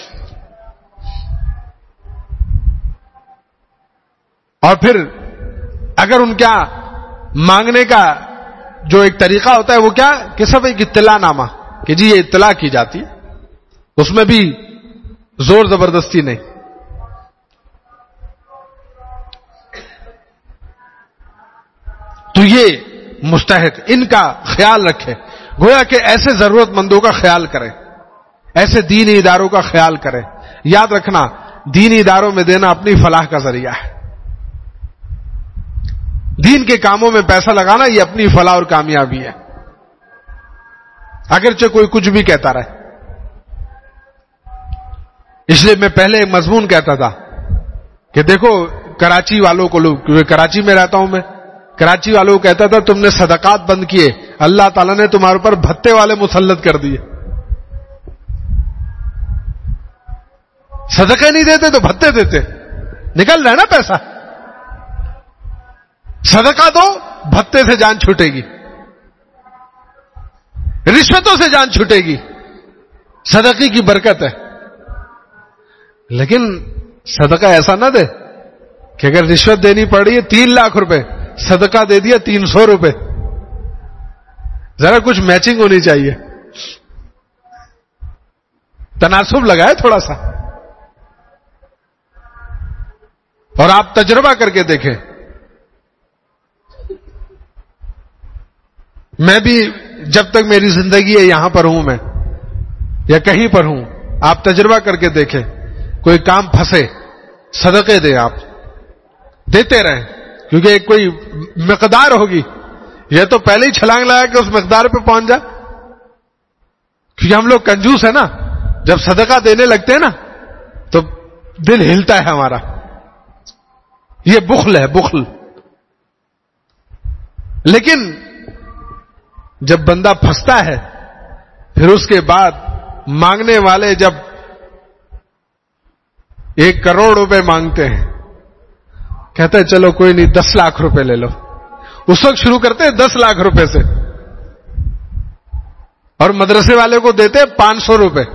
اور پھر اگر ان کا مانگنے کا جو ایک طریقہ ہوتا ہے وہ کیا کہ سب ایک اطلاع نامہ کہ جی یہ اطلاع کی جاتی ہے، اس میں بھی زور زبردستی نہیں. تو یہ مستحق ان کا خیال رکھے، گویا کہ ایسے ضرورت مندوں کا خیال کرے، ایسے دینی اداروں کا خیال کرے. یاد رکھنا دینی اداروں میں دینا اپنی فلاح کا ذریعہ ہے. دین کے کاموں میں پیسہ لگانا یہ اپنی فلاح اور کامیابی ہے، اگرچہ کوئی کچھ بھی کہتا رہے. اس لیے میں پہلے ایک مضمون کہتا تھا کہ دیکھو کراچی والوں کو، لوگ کراچی میں رہتا ہوں میں، کراچی والوں کو کہتا تھا تم نے صدقات بند کیے، اللہ تعالیٰ نے تمہارے اوپر بھتے والے مسلط کر دیے. صدقے نہیں دیتے تو بھتے دیتے، نکل رہا ہے نا پیسہ. صدقہ دو، بھتے سے جان چھوٹے گی، رشوتوں سے جان چھوٹے گی. صدقے کی برکت ہے. لیکن صدقہ ایسا نہ دے کہ اگر رشوت دینی پڑی ہے 3 لاکھ روپے، صدقہ دے دیا 300 روپے. ذرا کچھ میچنگ ہونی چاہیے، تناسب لگائے تھوڑا سا. اور آپ تجربہ کر کے دیکھیں. میں بھی جب تک میری زندگی ہے یہاں پر ہوں میں یا کہیں پر ہوں، آپ تجربہ کر کے دیکھیں، کوئی کام پھنسے صدقے دے، آپ دیتے رہیں، کیونکہ ایک کوئی مقدار ہوگی. یہ تو پہلے ہی چھلانگ لگا کہ اس مقدار پہ پہنچ جا، کیونکہ ہم لوگ کنجوس ہیں نا. جب صدقہ دینے لگتے ہیں نا تو دل ہلتا ہے ہمارا. یہ بخل ہے، بخل. لیکن جب بندہ پھنستا ہے پھر اس کے بعد مانگنے والے جب 1 کروڑ روپے مانگتے ہیں، کہتے ہیں چلو کوئی نہیں 10 لاکھ روپے لے لو. اس وقت شروع کرتے ہیں 10 لاکھ روپے سے، اور مدرسے والے کو دیتے ہیں 500 روپے،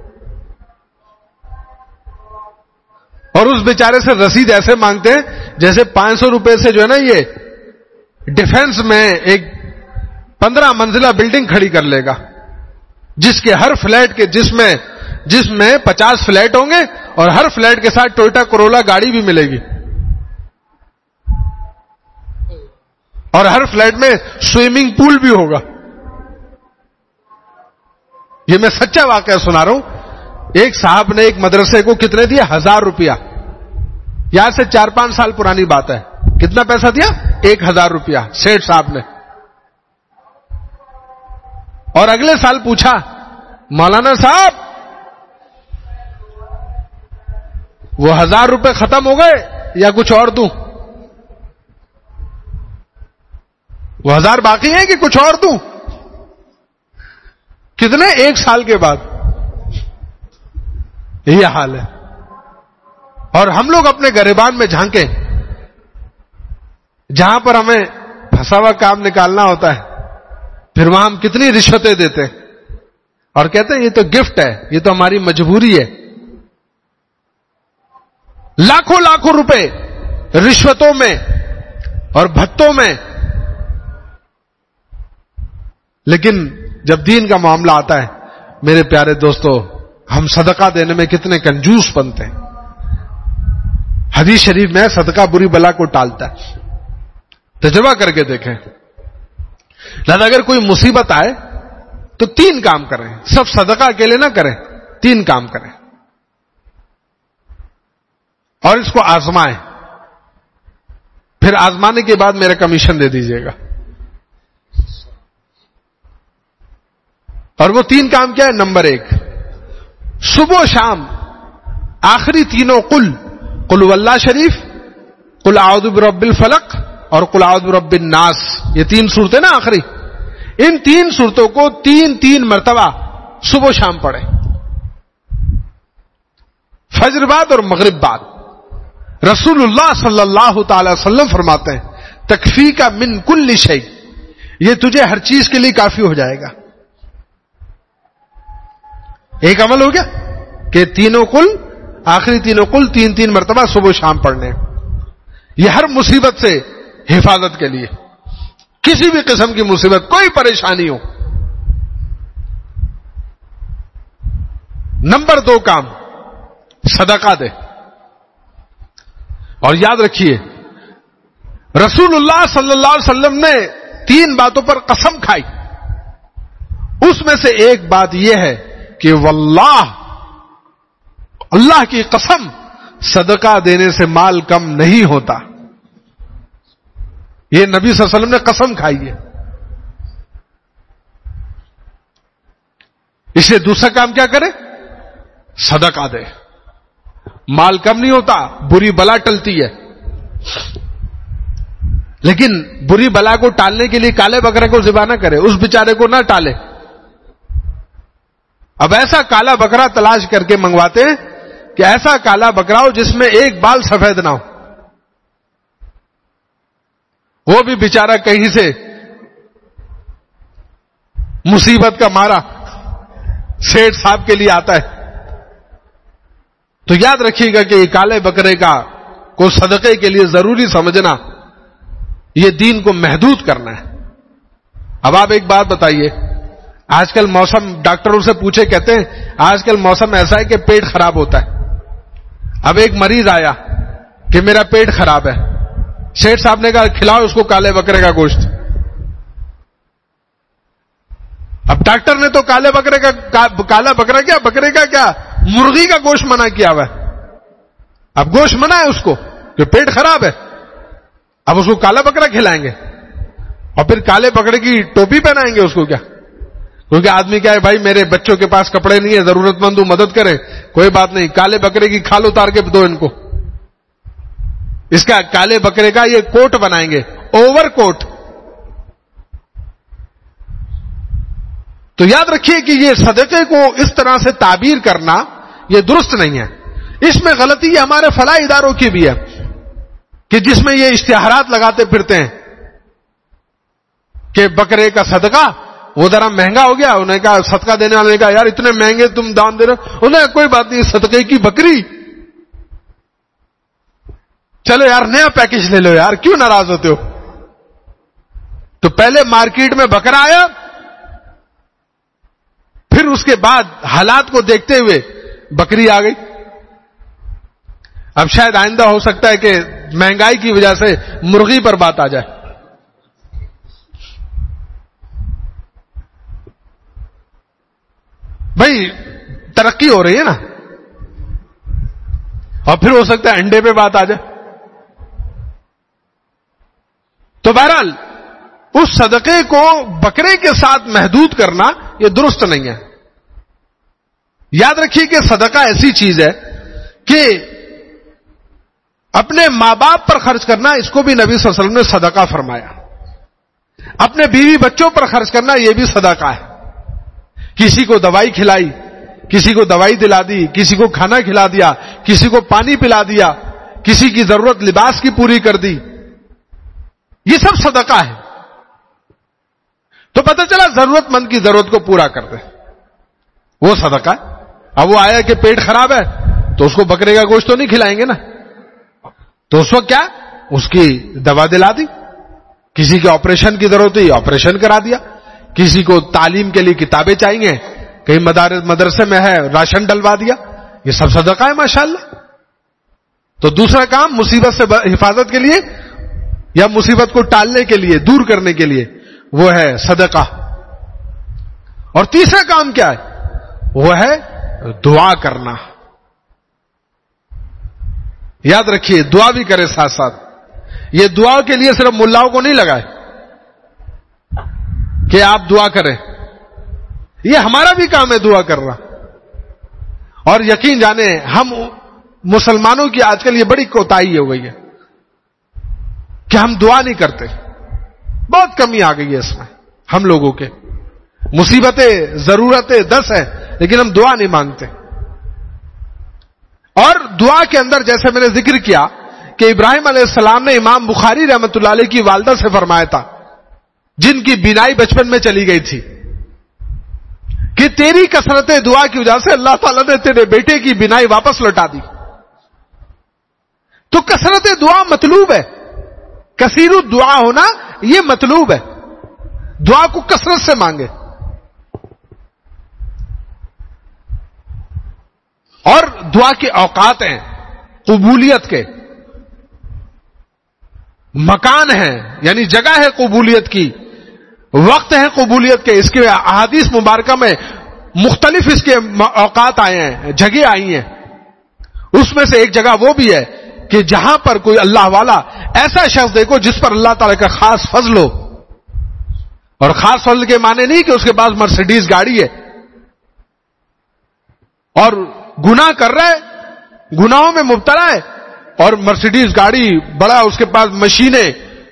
اور اس بیچارے سے رسید ایسے مانگتے ہیں جیسے 500 روپے سے جو ہے نا یہ ڈیفنس میں ایک 15 منزلہ بلڈنگ کھڑی کر لے گا، جس کے ہر فلیٹ کے جس میں 50 فلیٹ ہوں گے اور ہر فلیٹ کے ساتھ ٹویوٹا کرولا گاڑی بھی ملے گی، اور ہر فلیٹ میں سوئمنگ پول بھی ہوگا. یہ میں سچا واقعہ سنا رہا ہوں. ایک صاحب نے ایک مدرسے کو کتنے دیا؟ 1000 روپیہ. یہاں سے 4-5 سال پرانی بات ہے. کتنا پیسہ دیا؟ 1000 روپیہ سیٹھ صاحب نے. اور اگلے سال پوچھا مولانا صاحب وہ 1000 روپے ختم ہو گئے یا کچھ اور دوں؟ وہ 1000 باقی ہیں کہ کچھ اور دوں؟ کتنے؟ 1 سال کے بعد. یہ حال ہے. اور ہم لوگ اپنے گریبان میں جھانکیں، جہاں پر ہمیں پھنسا ہوا کام نکالنا ہوتا ہے، پھر وہاں ہم کتنی رشوتیں دیتے ہیں اور کہتے ہیں یہ تو گفٹ ہے، یہ تو ہماری مجبوری ہے. لاکھوں لاکھوں روپے رشوتوں میں اور بھتوں میں. لیکن جب دین کا معاملہ آتا ہے میرے پیارے دوستو، ہم صدقہ دینے میں کتنے کنجوس بنتے ہیں. حدیث شریف میں صدقہ بری بلا کو ٹالتا ہے. تجربہ کر کے دیکھیں. لہذا اگر کوئی مصیبت آئے تو 3 کام کریں. سب صدقہ اکیلے نہ کریں، 3 کام کریں اور اس کو آزمائیں. پھر آزمانے کے بعد میرا کمیشن دے دیجیے گا. اور وہ 3 کام کیا ہے؟ نمبر 1، صبح و شام آخری تینوں قل واللہ شریف، قل اعوذ برب الفلق اور قل اعوذ برب الناس، یہ 3 صورتیں نا آخری، ان 3 صورتوں کو 3 مرتبہ صبح و شام پڑھیں، فجر بعد اور مغرب بعد. رسول اللہ صلی اللہ تعالی وسلم فرماتے ہیں تکفیک من کل شیء، یہ تجھے ہر چیز کے لیے کافی ہو جائے گا. ایک عمل ہو گیا کہ آخری تینوں قل 3 مرتبہ صبح و شام پڑھنے. یہ ہر مصیبت سے حفاظت کے لیے، کسی بھی قسم کی مصیبت، کوئی پریشانی ہو. نمبر 2 کام، صدقہ دے. اور یاد رکھیے رسول اللہ صلی اللہ علیہ وسلم نے 3 باتوں پر قسم کھائی. اس میں سے ایک بات یہ ہے کہ واللہ، اللہ کی قسم، صدقہ دینے سے مال کم نہیں ہوتا. یہ نبی صلی اللہ علیہ وسلم نے قسم کھائی ہے. اس لیے دوسرا کام کیا کرے؟ صدقہ دے. مال کم نہیں ہوتا، بری بلا ٹلتی ہے. لیکن بری بلا کو ٹالنے کے لیے کالے بکرے کو ذبح نہ کرے، اس بیچارے کو نہ ٹالے. اب ایسا کالا بکرا تلاش کر کے منگواتے ہیں کہ ایسا کالا بکرا ہو جس میں ایک بال سفید نہ ہو. وہ بھی بیچارہ کہیں سے مصیبت کا مارا سیٹ صاحب کے لیے آتا ہے. تو یاد رکھیے گا کہ یہ کالے بکرے کا کو صدقے کے لیے ضروری سمجھنا، یہ دین کو محدود کرنا ہے. اب آپ ایک بات بتائیے، آج کل موسم، ڈاکٹروں سے پوچھے، کہتے ہیں آج کل موسم ایسا ہے کہ پیٹ خراب ہوتا ہے. اب ایک مریض آیا کہ میرا پیٹ خراب ہے. شیخ صاحب نے کہا کھلاؤ اس کو کالے بکرے کا گوشت. اب ڈاکٹر نے تو کالے بکرے کا، کالا بکرا کیا، بکرے کا کیا، مرغی کا گوشت منع کیا ہوا ہے. اب گوشت منع ہے اس کو کہ پیٹ خراب ہے. اب اس کو کالا بکرا کھلائیں گے اور پھر کالے بکرے کی ٹوپی پہنائیں گے اس کو کیا؟ کیونکہ آدمی کیا ہے، بھائی میرے بچوں کے پاس کپڑے نہیں ہے، ضرورت مند مدد کریں. کوئی بات نہیں، کالے بکرے کی کھال اتار کے دو ان کو. اس کا کالے بکرے کا یہ کوٹ بنائیں گے، اوور کوٹ. تو یاد رکھیے کہ یہ صدقے کو اس طرح سے تعبیر کرنا یہ درست نہیں ہے. اس میں غلطی یہ ہمارے فلاحی اداروں کی بھی ہے کہ جس میں یہ اشتہارات لگاتے پھرتے ہیں کہ بکرے کا صدقہ، وہ ذرا مہنگا ہو گیا. انہیں کہا، صدقہ دینے والے نے کہا یار اتنے مہنگے تم دان دے رہے ہو. انہیں کوئی بات نہیں، صدقے کی بکری. چلو یار نیا پیکج لے لو یار، کیوں ناراض ہوتے ہو؟ تو پہلے مارکیٹ میں بکرا آیا، پھر اس کے بعد حالات کو دیکھتے ہوئے بکری آ گئی. اب شاید آئندہ ہو سکتا ہے کہ مہنگائی کی وجہ سے مرغی پر بات آ جائے. بھائی ترقی ہو رہی ہے نا، اور پھر ہو سکتا ہے انڈے پہ بات آ جائے. تو بہرحال اس صدقے کو بکرے کے ساتھ محدود کرنا یہ درست نہیں ہے. یاد رکھیے کہ صدقہ ایسی چیز ہے کہ اپنے ماں باپ پر خرچ کرنا، اس کو بھی نبی صلی اللہ علیہ وسلم نے صدقہ فرمایا. اپنے بیوی بچوں پر خرچ کرنا یہ بھی صدقہ ہے. کسی کو دوائی کھلائی، کسی کو دوائی دلا دی، کسی کو کھانا کھلا دیا، کسی کو پانی پلا دیا، کسی کی ضرورت لباس کی پوری کر دی، یہ سب صدقہ ہے. تو پتہ چلا ضرورت مند کی ضرورت کو پورا کر دے، وہ صدقہ ہے. اب وہ آیا کہ پیٹ خراب ہے تو اس کو بکرے کا گوشت تو نہیں کھلائیں گے نا. تو اس وقت کیا، اس کی دوا دلا دی. کسی کے آپریشن کی ضرورت ہے، آپریشن کرا دیا. کسی کو تعلیم کے لیے کتابیں چاہیے، کہیں مدرسے میں ہے راشن ڈلوا دیا. یہ سب صدقہ ہے ماشاءاللہ. تو دوسرا کام مصیبت سے حفاظت کے لیے یا مصیبت کو ٹالنے کے لیے، دور کرنے کے لیے، وہ ہے صدقہ. اور تیسرا کام کیا ہے؟ وہ ہے دعا کرنا. یاد رکھیے دعا بھی کرے ساتھ ساتھ. یہ دعا کے لیے صرف ملاؤں کو نہیں لگائے کہ آپ دعا کریں، یہ ہمارا بھی کام ہے دعا کرنا. اور یقین جانے ہم مسلمانوں کی آج کل یہ بڑی کوتاہی ہو گئی ہے کہ ہم دعا نہیں کرتے. بہت کمی آ گئی ہے اس میں ہم لوگوں کے. مصیبتیں ضرورتیں 10 ہیں لیکن ہم دعا نہیں مانگتے. اور دعا کے اندر جیسے میں نے ذکر کیا کہ ابراہیم علیہ السلام نے امام بخاری رحمۃ اللہ علیہ کی والدہ سے فرمایا تھا، جن کی بینائی بچپن میں چلی گئی تھی، کہ تیری کثرت دعا کی وجہ سے اللہ تعالیٰ نے تیرے بیٹے کی بینائی واپس لوٹا دی. تو کثرت دعا مطلوب ہے، کثیر الدعا ہونا یہ مطلوب ہے. دعا کو کثرت سے مانگے. اور دعا کے اوقات ہیں قبولیت کے. مکان ہے یعنی جگہ ہے قبولیت کی، وقت ہے قبولیت کے. اس کے احادیث مبارکہ میں مختلف اس کے اوقات آئے ہیں، جگہ آئی ہیں. اس میں سے ایک جگہ وہ بھی ہے کہ جہاں پر کوئی اللہ والا ایسا شخص دیکھو جس پر اللہ تعالی کا خاص فضل ہو. اور خاص فضل کے معنی نہیں کہ اس کے پاس مرسیڈیز گاڑی ہے اور گناہ کر رہا ہے، گناہوں میں مبتلا ہے اور مرسیڈیز گاڑی بڑا، اس کے پاس مشینیں،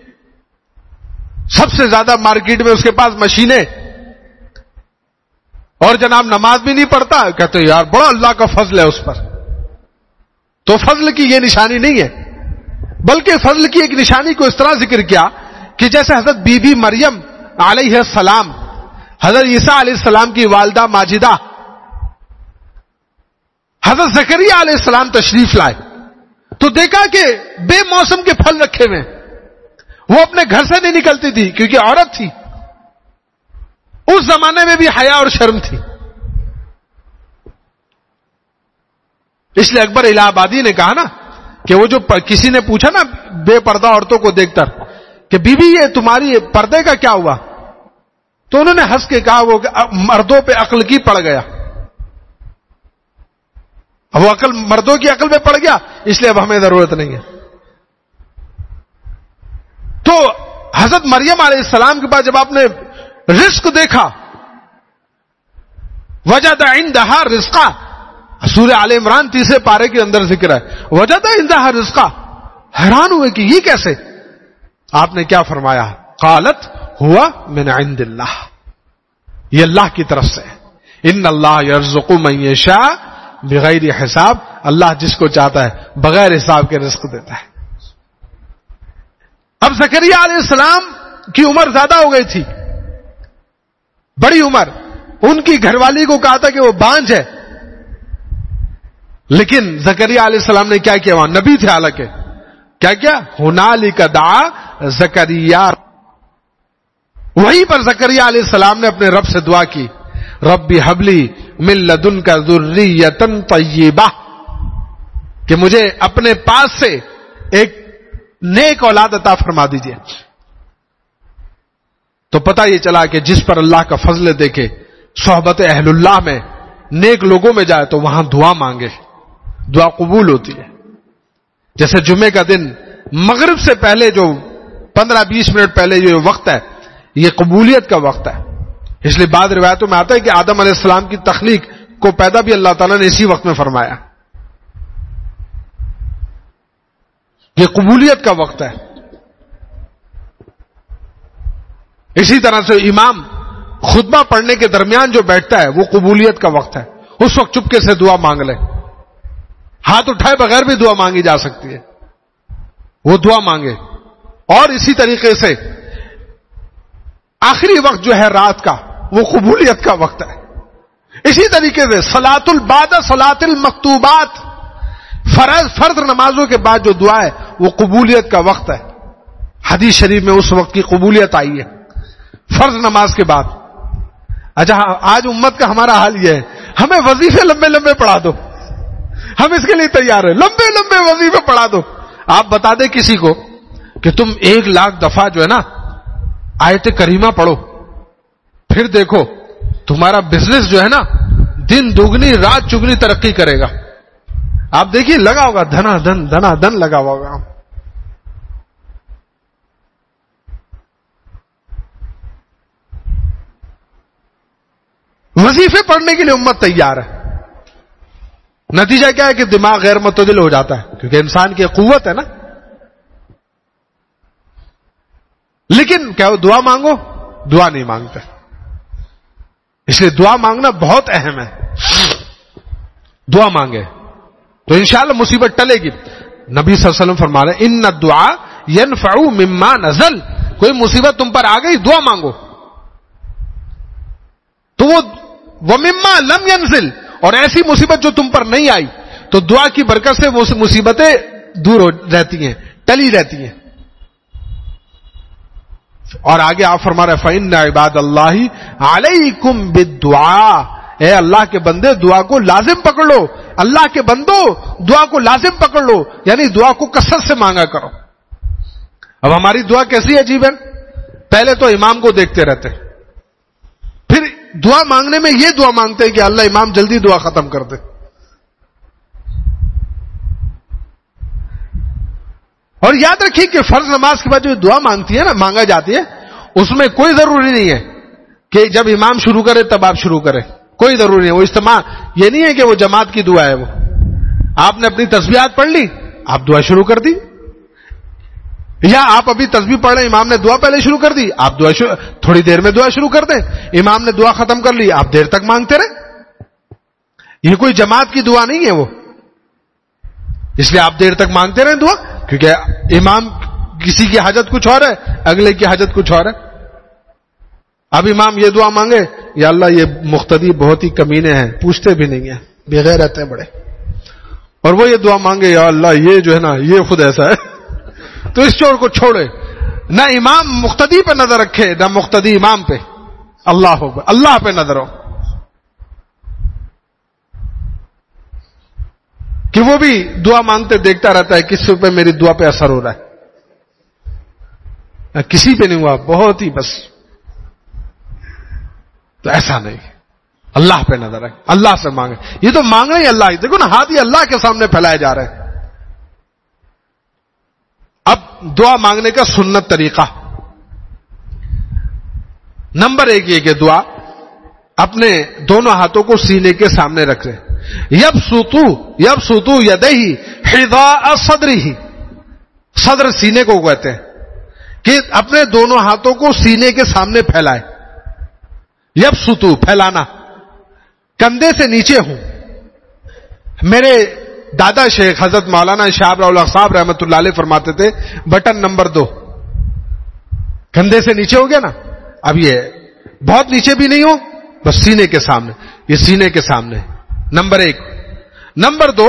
سب سے زیادہ مارکیٹ میں اس کے پاس مشینیں، اور جناب نماز بھی نہیں پڑھتا. کہتے یار بڑا اللہ کا فضل ہے اس پر. تو فضل کی یہ نشانی نہیں ہے، بلکہ فضل کی ایک نشانی کو اس طرح ذکر کیا کہ جیسے حضرت بی بی مریم علیہ السلام، حضرت عیسیٰ علیہ السلام کی والدہ ماجدہ، حضرت زکریا علیہ السلام تشریف لائے تو دیکھا کہ بے موسم کے پھل رکھے ہوئے. وہ اپنے گھر سے نہیں نکلتی تھی کیونکہ عورت تھی. اس زمانے میں بھی حیا اور شرم تھی. اس لیے اکبر الہ آبادی نے کہا نا کہ وہ جو کسی نے پوچھا نا بے پردہ عورتوں کو دیکھ کر کہ بی بی یہ تمہاری پردے کا کیا ہوا، تو انہوں نے ہنس کے کہا وہ مردوں پہ عقل کی پڑ گیا. اب وہ عقل مردوں کی عقل میں پڑ گیا، اس لیے اب ہمیں ضرورت نہیں ہے. تو حضرت مریم علیہ السلام کے پاس جب آپ نے رزق دیکھا، وجد عندہا رزقا، سورہ آل عمران 30 پارے کے اندر ذکر ہے، وجد عندہا رزقا، حیران ہوئے کہ یہ کیسے. آپ نے کیا فرمایا؟ قالت ہوا من عند اللہ، یہ اللہ کی طرف سے. ان اللہ یرزق من یشاء بغیر حساب، اللہ جس کو چاہتا ہے بغیر حساب کے رزق دیتا ہے. اب زکریا علیہ السلام کی عمر زیادہ ہو گئی تھی، بڑی عمر. ان کی گھر والی کو کہا تھا کہ وہ بانجھ ہے، لیکن زکریا علیہ السلام نے کیا کیا؟ وہاں نبی تھے حالانکہ. کیا ہنالک دعا زکریا، وہیں پر زکریا علیہ السلام نے اپنے رب سے دعا کی، ربی حبلی من لدنک ذریۃ طیبہ، کہ مجھے اپنے پاس سے ایک نیک اولاد عطا فرما دیجئے. تو پتہ یہ چلا کہ جس پر اللہ کا فضل دیکھے، صحبت اہل اللہ میں، نیک لوگوں میں جائے تو وہاں دعا مانگے، دعا قبول ہوتی ہے. جیسے جمعے کا دن مغرب سے پہلے جو 15-20 منٹ پہلے جو وقت ہے، یہ قبولیت کا وقت ہے. اس لیے بعض روایتوں میں آتا ہے کہ آدم علیہ السلام کی تخلیق کو پیدا بھی اللہ تعالیٰ نے اسی وقت میں فرمایا. یہ قبولیت کا وقت ہے. اسی طرح سے امام خطبہ پڑھنے کے درمیان جو بیٹھتا ہے وہ قبولیت کا وقت ہے. اس وقت چپکے سے دعا مانگ لے، ہاتھ اٹھائے بغیر بھی دعا مانگی جا سکتی ہے، وہ دعا مانگے. اور اسی طریقے سے آخری وقت جو ہے رات کا، وہ قبولیت کا وقت ہے. اسی طریقے سے صلاۃ البعد صلاۃ المکتوبات، فرض نمازوں کے بعد جو دعا ہے وہ قبولیت کا وقت ہے. حدیث شریف میں اس وقت کی قبولیت آئی ہے، فرض نماز کے بعد. اچھا آج امت کا ہمارا حال یہ ہے، ہمیں وظیفے لمبے لمبے پڑھا دو، ہم اس کے لیے تیار ہیں، لمبے لمبے وظیفے پڑھا دو. آپ بتا دیں کسی کو کہ تم 1,00,000 دفعہ جو ہے نا آیت کریمہ پڑھو، پھر دیکھو تمہارا بزنس جو ہے نا دن دگنی رات چگنی ترقی کرے گا. آپ دیکھیے لگا ہوگا دھنا دھن لگا ہوگا. وظیفے پڑھنے کے لیے امت تیار ہے. نتیجہ کیا ہے کہ دماغ غیر متعدل ہو جاتا ہے، کیونکہ انسان کی قوت ہے نا. لیکن کیا وہ دعا مانگو؟ دعا نہیں مانگتے. اس لیے دعا مانگنا بہت اہم ہے. دعا مانگے تو انشاءاللہ مصیبت ٹلے گی. نبی صلی اللہ علیہ وسلم فرما رہے ہیں ان الدعاء ينفع مما نزل، کوئی مصیبت تم پر آ گئی دعا مانگو تو وہ ومما لم ينزل، اور ایسی مصیبت جو تم پر نہیں آئی تو دعا کی برکت سے وہ مصیبتیں دور ہو رہتی ہیں، ٹلی رہتی ہیں. اور آگے آپ فرما رہے فإن عباد اللہ علیکم بالدعاء، اے اللہ کے بندے دعا کو لازم پکڑ لو. اللہ کے بندو دعا کو لازم پکڑ لو، یعنی دعا کو کثرت سے مانگا کرو. اب ہماری دعا کیسی عجیب ہے، پہلے تو امام کو دیکھتے رہتے، پھر دعا مانگنے میں یہ دعا مانگتے ہیں کہ اللہ امام جلدی دعا ختم کر دے. اور یاد رکھیے کہ فرض نماز کے بعد جو دعا مانگتی ہے نا، مانگا جاتی ہے، اس میں کوئی ضروری نہیں ہے کہ جب امام شروع کرے تب آپ شروع کریں، کوئی ضروری نہیں. وہ اجتماع یہ نہیں ہے کہ وہ جماعت کی دعا ہے، وہ آپ نے اپنی تسبیحات پڑھ لی، آپ دعا شروع کر دی، یا آپ ابھی تسبیح پڑھ رہے، امام نے دعا پہلے شروع کر دی، آپ دعا تھوڑی دیر میں دعا شروع کر دیں، امام نے دعا ختم کر لی، آپ دیر تک مانگتے رہے. یہ کوئی جماعت کی دعا نہیں ہے وہ، اس لیے آپ دیر تک مانگتے رہیں دعا، کیونکہ امام کسی کی حاجت کچھ اور ہے، اگلے کی حاجت کچھ اور ہے. اب امام یہ دعا مانگے، یا اللہ یہ مقتدی بہت ہی کمینے ہیں، پوچھتے بھی نہیں ہیں، بغیر رہتے ہیں بڑے، اور وہ یہ دعا مانگے، یا اللہ یہ جو ہے نا یہ خود ایسا ہے، تو اس چور کو چھوڑے. نہ امام مقتدی پہ نظر رکھے، نہ مقتدی امام پہ، اللہ پہ نظر ہو کہ وہ بھی دعا مانگتے دیکھتا رہتا ہے کس پہ میری دعا پہ اثر ہو رہا ہے، کسی پہ نہیں ہوا، بہت ہی بس. تو ایسا نہیں، اللہ پہ نظر ہے، اللہ سے مانگے. یہ تو مانگے ہی اللہ ہی، دیکھو نا ہاتھ ہی اللہ کے سامنے پھیلائے جا رہے ہیں. اب دعا مانگنے کا سنت طریقہ، نمبر 1 یہ کہ دعا اپنے دونوں ہاتھوں کو سینے کے سامنے رکھ لیں. یبسطو یدیہ حذاء صدرہ، صدر سینے کو کہتے ہیں، کہ اپنے دونوں ہاتھوں کو سینے کے سامنے پھیلائے. یبسطو پھیلانا، کندھے سے نیچے ہوں. میرے دادا شیخ حضرت مولانا شہاب الحق صاحب رحمۃ اللہ علیہ فرماتے تھے بٹن نمبر 2 کندھے سے نیچے ہو گیا نا، اب یہ بہت نیچے بھی نہیں ہو، بس سینے کے سامنے، یہ سینے کے سامنے نمبر 1. نمبر 2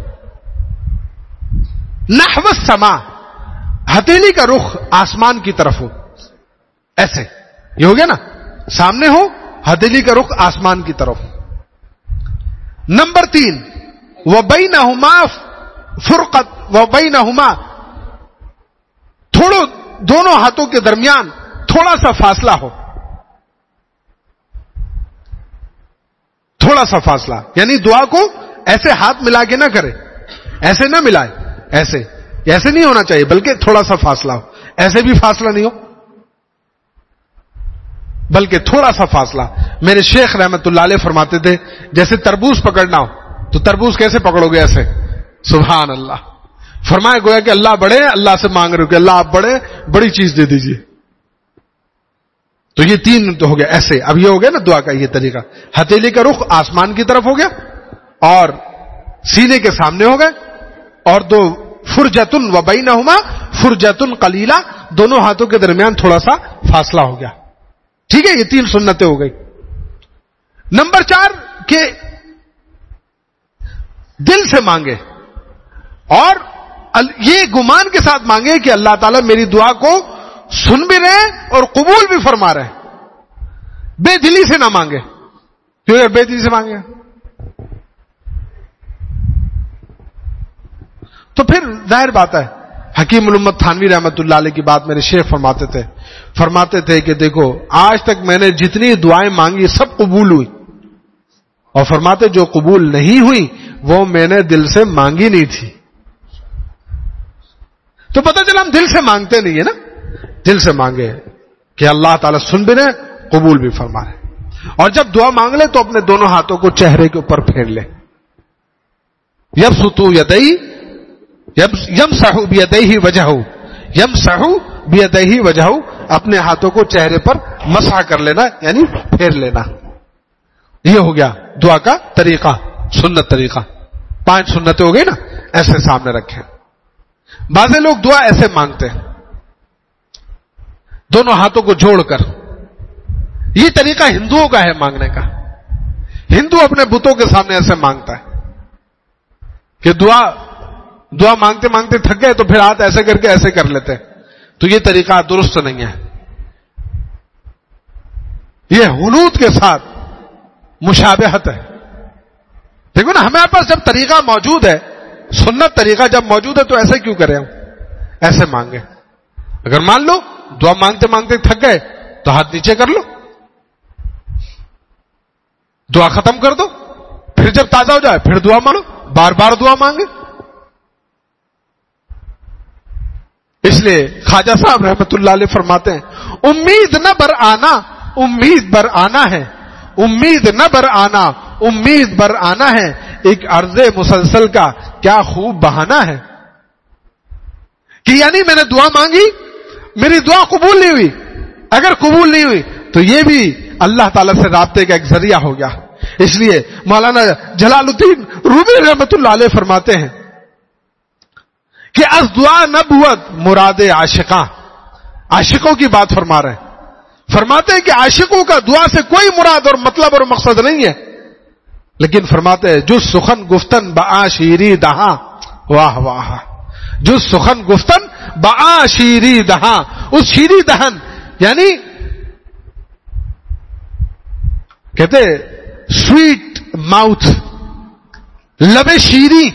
نحو السما، ہتھیلی کا رخ آسمان کی طرف ہو، ایسے یہ ہو گیا نا، سامنے ہو، ہتھیلی کا رخ آسمان کی طرف. نمبر 3 وبینہما فرقت، وبینہما تھوڑا دونوں ہاتھوں کے درمیان تھوڑا سا فاصلہ ہو، تھوڑا سا فاصلہ، یعنی دعا کو ایسے ہاتھ ملا کے نہ کرے، ایسے نہ ملائے، ایسے نہیں ہونا چاہیے، بلکہ تھوڑا سا فاصلہ ہو. ایسے بھی فاصلہ نہیں ہو، بلکہ تھوڑا سا فاصلہ. میرے شیخ رحمت اللہ علیہ فرماتے تھے جیسے تربوز پکڑنا ہو تو تربوز کیسے پکڑو گے؟ ایسے. سبحان اللہ. فرمایا گویا کہ اللہ بڑے، اللہ سے مانگ رہے ہو کہ اللہ آپ بڑے، بڑی چیز دے دیجئے. تو یہ 3 تو ہو گیا ایسے. اب یہ ہو گیا نا دعا کا یہ طریقہ، ہتھیلی کا رخ آسمان کی طرف ہو گیا اور سینے کے سامنے ہو گئے، اور 2 فرجتن وبینہما فرجتن قلیلہ، دونوں ہاتھوں کے درمیان تھوڑا سا فاصلہ ہو گیا. ٹھیک ہے، یہ 3 سنتیں ہو گئی. نمبر 4 کہ دل سے مانگے اور یہ گمان کے ساتھ مانگے کہ اللہ تعالیٰ میری دعا کو سن بھی رہے اور قبول بھی فرما رہے. بے دلی سے نہ مانگے، کیونکہ بے دلی سے مانگے تو پھر ظاہر بات ہے. حکیم الامت تھانوی رحمت اللہ علیہ کی بات میرے شیخ فرماتے تھے کہ دیکھو آج تک میں نے جتنی دعائیں مانگی سب قبول ہوئی، اور فرماتے جو قبول نہیں ہوئی وہ میں نے دل سے مانگی نہیں تھی. تو پتہ چلا ہم دل سے مانگتے نہیں ہیں نا، دل سے مانگے کہ اللہ تعالیٰ سن بھی رہے، قبول بھی فرما رہے. اور جب دعا مانگ لے تو اپنے دونوں ہاتھوں کو چہرے کے اوپر پھیر لے. یبسطو یدیہ یمسح بیدیہ وجہہ، یمسح بیدیہ وجہہ، اپنے ہاتھوں کو چہرے پر مسح کر لینا، یعنی پھیر لینا. یہ ہو گیا دعا کا طریقہ، سنت طریقہ. 5 سنتیں ہو گئی نا، ایسے سامنے رکھیں. بعض لوگ دعا ایسے مانگتے ہیں دونوں ہاتھوں کو جوڑ کر. یہ طریقہ ہندوؤں کا ہے مانگنے کا. ہندو اپنے بتوں کے سامنے ایسے مانگتا ہے کہ دعا مانگتے مانگتے تھک گئے تو پھر ہاتھ ایسے کر کے ایسے کر لیتے. تو یہ طریقہ درست نہیں ہے. یہ حنوط کے ساتھ مشابہت ہے. دیکھو نا ہمارے پاس جب طریقہ موجود ہے، سنت طریقہ جب موجود ہے تو ایسے کیوں کریں ہم؟ ایسے مانگے. اگر مان لو دعا مانگتے مانگتے تھک گئے تو ہاتھ نیچے کر لو, دعا ختم کر دو, پھر جب تازہ ہو جائے پھر دعا مانگو, بار بار دعا مانگے. اس لیے خواجہ صاحب رحمت اللہ علیہ فرماتے ہیں امید نہ بر آنا امید بر آنا ہے, امید نہ بر آنا امید بر آنا ہے, ایک عرض مسلسل کا کیا خوب بہانہ ہے. کہ یعنی میں نے دعا مانگی, میری دعا قبول نہیں ہوئی, اگر قبول نہیں ہوئی تو یہ بھی اللہ تعالیٰ سے رابطے کا ایک ذریعہ ہو گیا. اس لیے مولانا جلال الدین رومی رحمت اللہ علیہ فرماتے ہیں کہ از دعا نبوت مراد عاشقاں, عاشقوں کی بات فرما رہے ہیں. فرماتے ہیں کہ عاشقوں کا دعا سے کوئی مراد اور مطلب اور مقصد نہیں ہے, لیکن فرماتے ہیں جو سخن گفتن بعاشیری دہاں, واہ واہ, جو سخن گفتن بعاشیری دہاں, اس شیری دہن یعنی کہتے سویٹ ماؤتھ, لب شیری,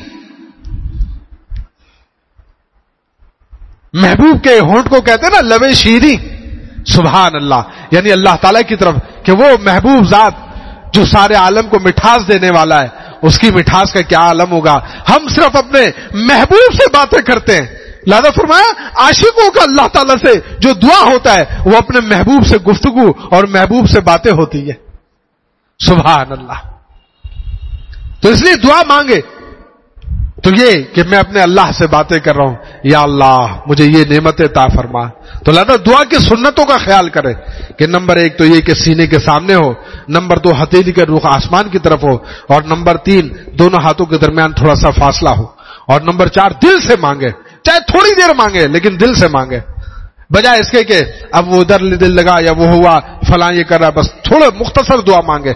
محبوب کے ہونٹ کو کہتے ہیں نا لب شیری. سبحان اللہ, یعنی اللہ تعالیٰ کی طرف کہ وہ محبوب ذات جو سارے عالم کو مٹھاس دینے والا ہے, اس کی مٹھاس کا کیا عالم ہوگا. ہم صرف اپنے محبوب سے باتیں کرتے ہیں, لہذا فرمایا عاشقوں کا اللہ تعالیٰ سے جو دعا ہوتا ہے وہ اپنے محبوب سے گفتگو اور محبوب سے باتیں ہوتی ہے. سبحان اللہ. تو اس لیے دعا مانگے تو یہ کہ میں اپنے اللہ سے باتیں کر رہا ہوں, یا اللہ مجھے یہ نعمت عطا فرما. تو لہذا دعا کی سنتوں کا خیال کرے کہ نمبر 1 تو یہ کہ سینے کے سامنے ہو, نمبر 2 ہتھیلی کا رخ آسمان کی طرف ہو, اور نمبر 3 دونوں ہاتھوں کے درمیان تھوڑا سا فاصلہ ہو, اور نمبر 4 دل سے مانگے, چاہے تھوڑی دیر مانگے لیکن دل سے مانگے, بجائے اس کے کہ اب وہ ادھر دل لگا یا وہ ہوا فلاں یہ کر رہا, بس تھوڑے مختصر دعا مانگے.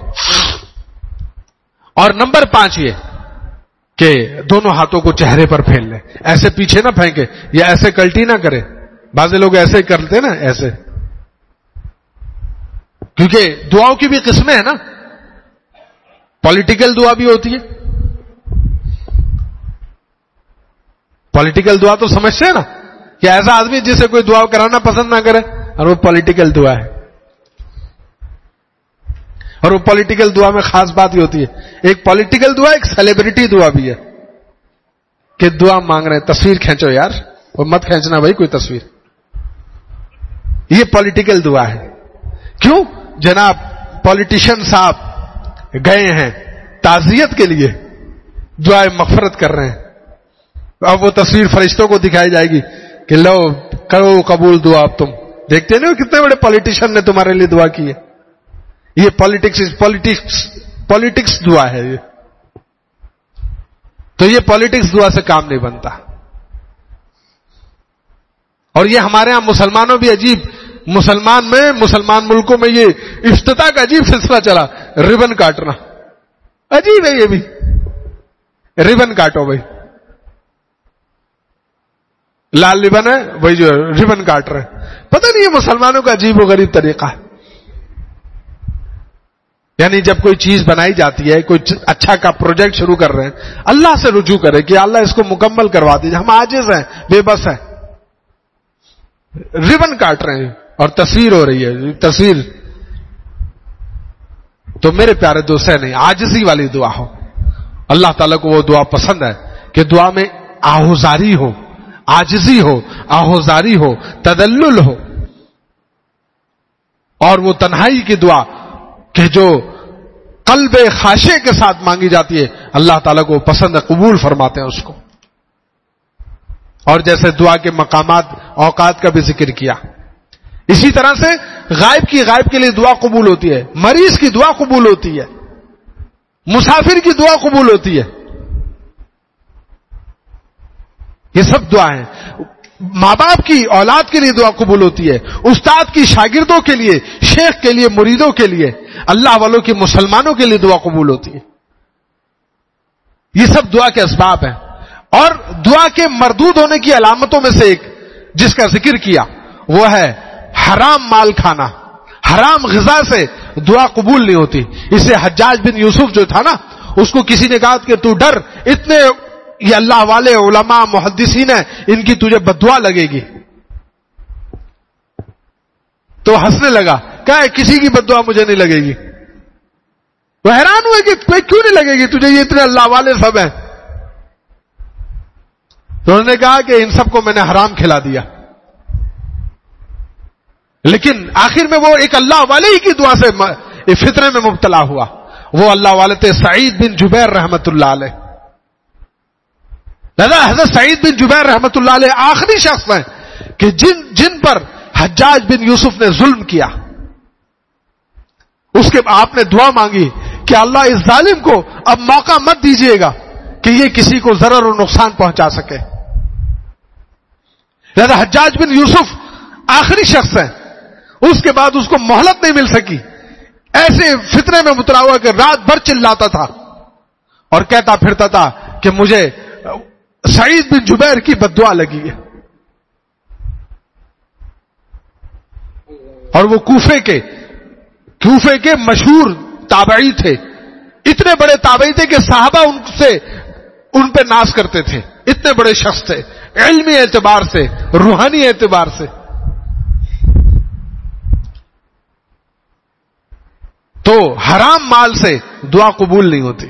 اور نمبر 5 یہ کہ دونوں ہاتھوں کو چہرے پر پھیل لے, ایسے پیچھے نہ پھینکے یا ایسے کلٹی نہ کرے. بعض لوگ ایسے ہی کرتے نا ایسے, کیونکہ دعاؤں کی بھی قسمیں ہیں نا, پولیٹیکل دعا بھی ہوتی ہے. پولیٹیکل دعا تو سمجھتے ہیں نا کہ ایسا آدمی جسے کوئی دعا کرانا پسند نہ کرے اور وہ پولیٹیکل دعا ہے. اور وہ پولیٹیکل دعا میں خاص بات ہی ہوتی ہے, ایک پولیٹیکل دعا ایک سیلیبریٹی دعا بھی ہے کہ دعا مانگ رہے ہیں, تصویر کھینچو یار, اور مت کھینچنا بھائی کوئی تصویر. یہ پولیٹیکل دعا ہے. کیوں؟ جناب پولیٹیشین صاحب گئے ہیں تعزیت کے لیے, دعائے مغفرت کر رہے ہیں, اب وہ تصویر فرشتوں کو دکھائی جائے گی کہ لو کرو قبول دعا. اب تم دیکھتے نہیں ہو کتنے بڑے پولیٹیشین نے تمہارے لیے دعا کی ہے. یہ پولیٹکس دعا ہے یہ. تو یہ پولیٹکس دعا سے کام نہیں بنتا. اور یہ ہمارے ہاں مسلمانوں بھی عجیب, مسلمان ملکوں میں یہ افتتاح کا عجیب سلسلہ چلا, ربن کاٹنا. عجیب ہے یہ بھی, ربن کاٹو بھائی, لال ربن ہے وہی جو ربن کاٹ رہے ہیں. پتہ نہیں یہ مسلمانوں کا عجیب و غریب طریقہ ہے. یعنی جب کوئی چیز بنائی جاتی ہے, کوئی اچھا کا پروجیکٹ شروع کر رہے ہیں, اللہ سے رجوع کرے کہ اللہ اس کو مکمل کروا دیجیے, ہم عاجز ہیں, بے بس ہیں. ربن کاٹ رہے ہیں اور تصویر ہو رہی ہے. تصویر تو میرے پیارے دوست ہے نہیں, عاجزی والی دعا ہو. اللہ تعالیٰ کو وہ دعا پسند ہے کہ دعا میں آہوزاری ہو, عاجزی ہو, آہوزاری ہو, تدلل ہو. اور وہ تنہائی کی دعا کہ جو قلب خاشع کے ساتھ مانگی جاتی ہے, اللہ تعالیٰ کو پسند ہے, قبول فرماتے ہیں اس کو. اور جیسے دعا کے مقامات اوقات کا بھی ذکر کیا, اسی طرح سے غائب کے لیے دعا قبول ہوتی ہے, مریض کی دعا قبول ہوتی ہے, مسافر کی دعا قبول ہوتی ہے. یہ سب دعا ہیں. ماں باپ کی اولاد کے لیے دعا قبول ہوتی ہے, استاد کی شاگردوں کے لیے, شیخ کے لیے, مریدوں کے لیے, اللہ والوں کی مسلمانوں کے لیے دعا قبول ہوتی ہے. یہ سب دعا کے اسباب ہیں. اور دعا کے مردود ہونے کی علامتوں میں سے ایک جس کا ذکر کیا وہ ہے حرام مال کھانا. حرام غذا سے دعا قبول نہیں ہوتی. اس سے حجاج بن یوسف جو تھا نا, اس کو کسی نے کہا کہ تو ڈر, اتنے یہ اللہ والے علماء محدثین ہیں, ان کی تجھے بددعا لگے گی. تو ہنسنے لگا، کہا کسی کی بد دعا مجھے نہیں لگے گی. وہ حیران ہوئے کہ کیوں نہیں لگے گی تجھے، یہ اتنے اللہ والے سب ہیں. تو انہوں نے کہا کہ ان سب کو میں نے حرام کھلا دیا. لیکن آخر میں وہ ایک اللہ والے ہی کی دعا سے فتنے میں مبتلا ہوا. وہ اللہ والے تھے سعید بن جبیر رحمت اللہ علیہ. حضرت سعید بن جبیر رحمت اللہ علیہ آخری شخص ہیں کہ جن پر حجاج بن یوسف نے ظلم کیا. اس کے آپ نے دعا مانگی کہ اللہ اس ظالم کو اب موقع مت دیجیے گا کہ یہ کسی کو ضرر اور نقصان پہنچا سکے. لہذا حجاج بن یوسف آخری شخص ہیں. اس کے بعد اس کو مہلت نہیں مل سکی. ایسے فتنے میں مبتلا ہوا کہ رات بھر چلاتا تھا اور کہتا پھرتا تھا کہ مجھے سعید بن جبیر کی بددعا لگی ہے. اور وہ کوفے کے مشہور تابعی تھے. اتنے بڑے تابعی تھے کہ صحابہ ان پہ ناز کرتے تھے. اتنے بڑے شخص تھے علمی اعتبار سے، روحانی اعتبار سے. تو حرام مال سے دعا قبول نہیں ہوتی،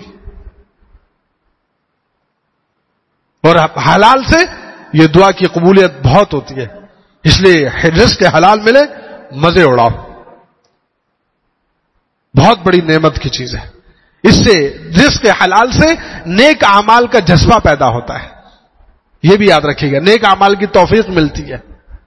اور حلال سے یہ دعا کی قبولیت بہت ہوتی ہے. اس لیے رزق حلال ملے مزے اڑاؤ، بہت بڑی نعمت کی چیز ہے. اس سے رزق حلال سے نیک اعمال کا جذبہ پیدا ہوتا ہے. یہ بھی یاد رکھیے گا، نیک اعمال کی توفیق ملتی ہے.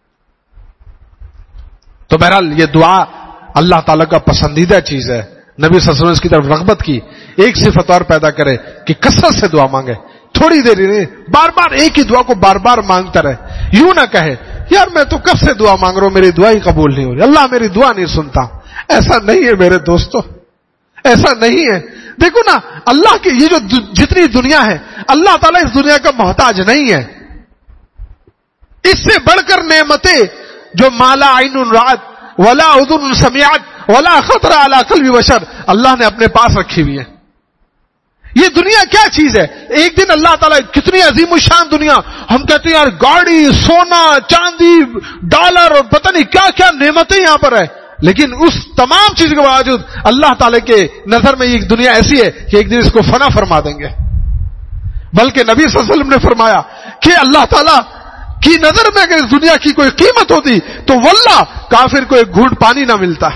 تو بہرحال یہ دعا اللہ تعالیٰ کا پسندیدہ چیز ہے. نبی صلی اللہ علیہ وسلم اس کی طرف رغبت کی. ایک صفت اور پیدا کرے کہ کثرت سے دعا مانگے، تھوڑی دیر نہیں، بار بار ایک ہی دعا کو بار بار مانگتا رہے. یوں نہ کہے یار میں تو کب سے دعا مانگ رہا ہوں، میری دعا ہی قبول نہیں ہو رہی، اللہ میری دعا نہیں سنتا. ایسا نہیں ہے میرے دوستو، ایسا نہیں ہے. دیکھو نا، اللہ کی یہ جو جتنی دنیا ہے، اللہ تعالیٰ اس دنیا کا محتاج نہیں ہے. اس سے بڑھ کر نعمتیں جو مالا عین رات ولا اذن سمعت ولا خطر علی قلب بشر اللہ نے اپنے پاس رکھی ہوئی ہے. یہ دنیا کیا چیز ہے؟ ایک دن اللہ تعالیٰ کتنی عظیم الشان دنیا، ہم کہتے ہیں یار گاڑی، سونا، چاندی، ڈالر اور پتہ نہیں کیا کیا نعمتیں یہاں پر ہے. لیکن اس تمام چیز کے باوجود اللہ تعالیٰ کے نظر میں یہ دنیا ایسی ہے کہ ایک دن اس کو فنا فرما دیں گے. بلکہ نبی صلی اللہ علیہ وسلم نے فرمایا کہ اللہ تعالیٰ کی نظر میں اگر اس دنیا کی کوئی قیمت ہوتی تو واللہ کافر کو ایک گھونٹ پانی نہ ملتا.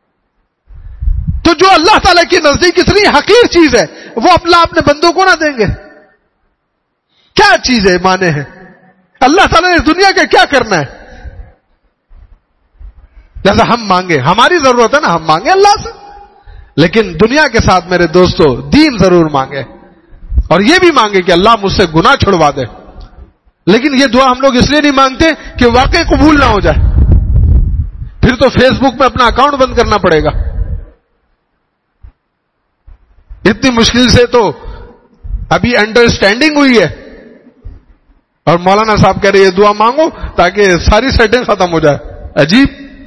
تو جو اللہ تعالیٰ کی نزدیک اتنی حقیر چیز ہے وہ اپنے بندوں کو نہ دیں گے. کیا چیز ہے مانے ہیں؟ اللہ تعالیٰ نے اس دنیا کا کیا کرنا ہے؟ جیسا ہم مانگے، ہماری ضرورت ہے نا، ہم مانگے اللہ سے، لیکن دنیا کے ساتھ میرے دوستو دین ضرور مانگے، اور یہ بھی مانگے کہ اللہ مجھ سے گناہ چھڑوا دے. لیکن یہ دعا ہم لوگ اس لیے نہیں مانگتے کہ واقعی قبول نہ ہو جائے، پھر تو فیس بک میں اپنا اکاؤنٹ بند کرنا پڑے گا. اتنی مشکل سے تو ابھی انڈرسٹینڈنگ ہوئی ہے، اور مولانا صاحب کہہ رہے یہ دعا مانگو تاکہ ساری سیٹنگ ختم ہو جائے. عجیب.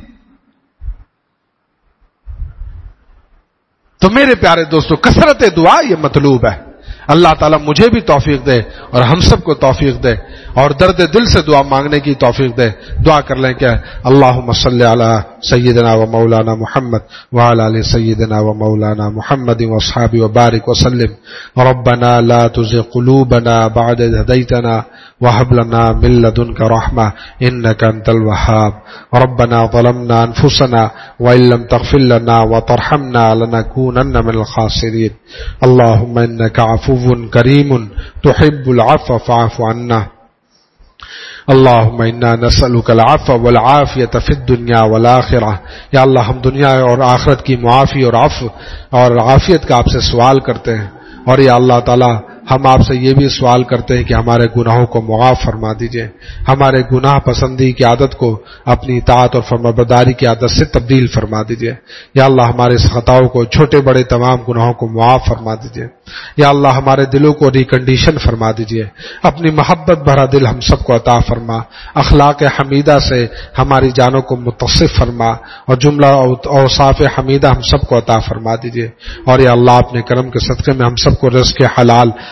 تو میرے پیارے دوستو کثرت دعا یہ مطلوب ہے. اللہ تعالیٰ مجھے بھی توفیق دے اور ہم سب کو توفیق دے اور درد دل سے دعا مانگنے کی توفیق دے. دعا کر لیں کہ اللہم صلی علی سیدنا و مولانا محمد وعلی آل سیدنا و مولانا محمد واصحابہ وبارک وسلم. ربنا لا تزغ قلوبنا بعد إذ هديتنا وهب لنا من لدنك رحمة إنك أنت الوهاب. ربنا ظلمنا أنفسنا وإن لم تغفر لنا وترحمنا لنكونن من الخاسرين. اللهم إنك عفو کریم تحب العفو فاعف عنا. اللهم انا نسألك العفو والعافیة فی الدنیا والآخرہ. یا اللہ ہم دنیا اور آخرت کی معافی اور عفو اور عافیت کا آپ سے سوال کرتے ہیں، اور یا اللہ تعالی ہم آپ سے یہ بھی سوال کرتے ہیں کہ ہمارے گناہوں کو معاف فرما دیجئے، ہمارے گناہ پسندی کی عادت کو اپنی اطاعت اور فرمانبرداری کی عادت سے تبدیل فرما دیجئے. یا اللہ ہمارے خطاؤں کو، چھوٹے بڑے تمام گناہوں کو معاف فرما دیجئے. یا اللہ ہمارے دلوں کو ریکنڈیشن فرما دیجئے، اپنی محبت بھرا دل ہم سب کو عطا فرما، اخلاق حمیدہ سے ہماری جانوں کو متصف فرما، اور جملہ اوصاف حمیدہ ہم سب کو عطا فرما دیجئے. اور یا اللہ اپنے کرم کے صدقے میں ہم سب کو رزق حلال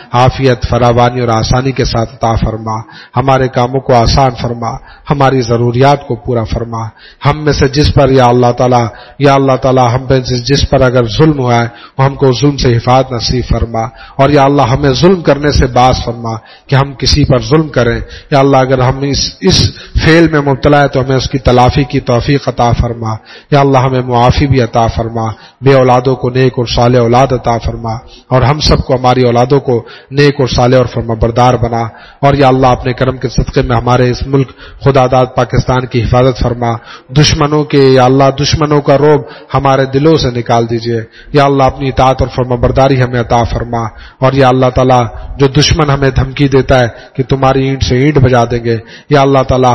عافیت، فراوانی اور آسانی کے ساتھ عطا فرما، ہمارے کاموں کو آسان فرما، ہماری ضروریات کو پورا فرما۔ ہم میں سے جس پر یا اللہ تعالیٰ ہم پہ جس پر اگر ظلم ہوا ہے وہ ہم کو ظلم سے حفاظت نصیب فرما، اور یا اللہ ہمیں ظلم کرنے سے باز فرما کہ ہم کسی پر ظلم کریں۔ یا اللہ اگر ہم اس فعل میں مبتلا ہے تو ہمیں اس کی تلافی کی توفیق عطا فرما۔ یا اللہ ہمیں معافی بھی عطا فرما، بے اولادوں کو نیک اور صالح اولاد عطا فرما، اور ہم سب کو ہماری اولادوں کو نیک اور صالح اور فرما بردار بنا۔ اور یا اللہ اپنے کرم کے صدقے میں ہمارے اس ملک خدا داد پاکستان کی حفاظت فرما، دشمنوں کے یا اللہ دشمنوں کا رعب ہمارے دلوں سے نکال دیجئے۔ یا اللہ اپنی اطاعت اور فرما برداری ہمیں عطا فرما، اور یا اللہ تعالیٰ جو دشمن ہمیں دھمکی دیتا ہے کہ تمہاری اینٹ سے اینٹ بجا دیں گے، یا اللہ تعالیٰ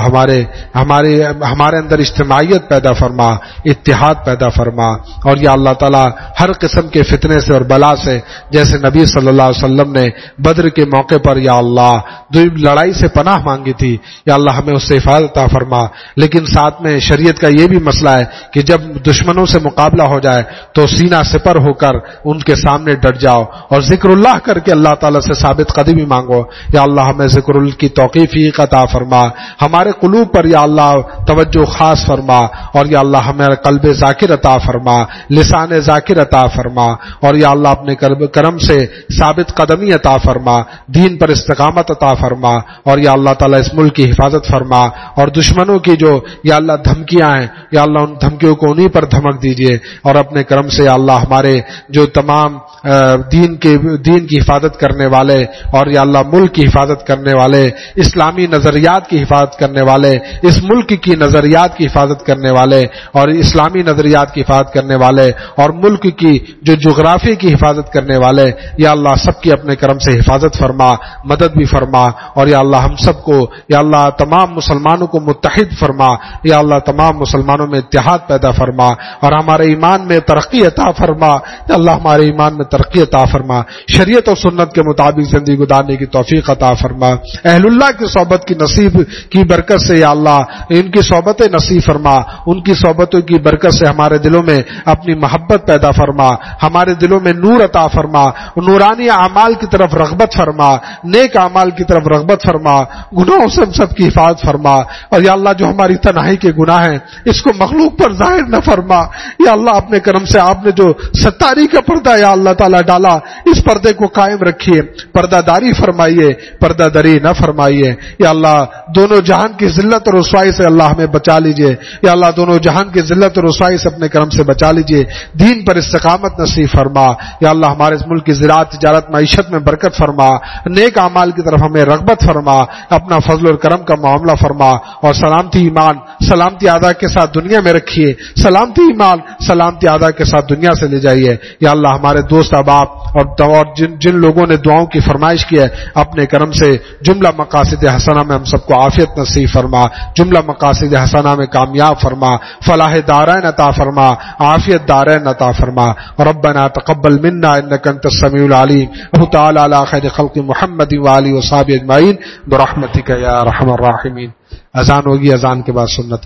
ہمارے اندر اجتماعیت پیدا فرما، اتحاد پیدا فرما، اور یا اللہ تعالیٰ ہر قسم کے فتنے سے اور بلا سے، جیسے نبی صلی اللہ علیہ وسلم نے بدر کے موقع پر یا اللہ لڑائی سے پناہ مانگی تھی، یا اللہ ہمیں اس سے حفاظت عطا فرما۔ لیکن ساتھ میں شریعت کا یہ بھی مسئلہ ہے کہ جب دشمنوں سے مقابلہ ہو جائے تو سینہ سپر ہو کر ان کے سامنے ڈٹ جاؤ اور ذکر اللہ کر کے اللہ تعالیٰ سے ثابت قدمی مانگو۔ یا اللہ ہمیں ذکر اللہ کی توقیف عطا فرما، ہمارے قلوب پر یا اللہ توجہ خاص فرما، اور یا اللہ ہمیں قلب ذاکر عطا فرما، لسان ذاکر عطا فرما، اور یا اللہ اپنے کرم سے ثابت قدمی عطا فرما، دین پر استقامت عطا فرما، اور یا اللہ تعالیٰ اس ملک کی حفاظت فرما، اور دشمنوں کی جو یا اللہ دھمکیاں ہیں یا اللہ ان دھمکیوں کو انہی پر دھمک دیجئے، اور اپنے کرم سے یا اللہ ہمارے جو تمام دین کی حفاظت کرنے والے اور یا اللہ ملک کی حفاظت کرنے والے، اسلامی نظریات کی حفاظت کرنے والے، اس ملک کی نظریات کی حفاظت کرنے والے اور اسلامی نظریات کی حفاظت کرنے والے، اور ملک کی جو جغرافی کی حفاظت کرنے والے، یا اللہ سب کی اپنے کرم سے حفاظت فرما، مدد بھی فرما، اور یا اللہ ہم سب کو یا اللہ تمام مسلمانوں کو متحد فرما، یا اللہ تمام مسلمانوں میں اتحاد پیدا فرما، اور ہمارے ایمان میں ترقی عطا فرما، یا اللہ ہمارے ایمان میں ترقی عطا فرما، شریعت اور سنت کے مطابق زندگی گزارنے کی توفیق عطا فرما، اہل اللہ کی صحبت کی نصیب کی برکت سے یا اللہ ان کی صحبتیں نصیب فرما، ان کی صحبتوں کی برکت سے ہمارے دلوں میں اپنی محبت پیدا فرما، ہمارے دلوں میں نور عطا فرما، نورانی اعمال کی طرف رغبت فرما، نیک اعمال کی طرف رغبت فرما، گناہوں سے ہم سب کی حفاظت فرما، اور یا اللہ جو ہماری تنہائی کے گناہ ہیں اس کو مخلوق پر ظاہر نہ فرما، یا اللہ اپنے کرم سے آپ نے جو ستاری کا پردہ یا اللہ تعالیٰ ڈالا اس پردے کو قائم رکھیے، پردہ داری فرمائیے، پردہ دری نہ فرمائیے، یا اللہ دونوں جہان کی ذلت اور رسوائی سے اللہ ہمیں بچا لیجئے، یا اللہ دونوں جہان کی ذلت اور رسوائی سے اپنے کرم سے بچا لیجئے، دین پر استقامت نصیب فرما، یا اللہ ہمارے اس ملک کی زراعت تجارت معیشت میں برکت فرما، نیک اعمال کی طرف ہمیں رغبت فرما، اپنا فضل اور کرم کا معاملہ فرما، اور سلامتی ایمان سلامتی اعضاء کے ساتھ دنیا میں رکھیے، سلامتی ایمان سلامتی اعضاء کے ساتھ دنیا سے لے جائیے، یا اللہ ہمارے دوست احباب اور جن لوگوں نے دعاؤں کی فرمائش کی ہے اپنے کرم سے جملہ مقاصد حسنہ میں ہم سب کو عافیت نصیب فرما، جملہ مقاصد حسنہ میں کامیاب فرما، فلاح دارین عطا فرما، عافیت دارین عطا فرما، ربنا تقبل منا انك انت السميع العليم، وصلی تعالی علی خیر خلق محمد وآلہ وصحبہ اجمعین برحمتک یا ارحم الراحمین۔ اذان ہوگی، اذان کے بعد سنت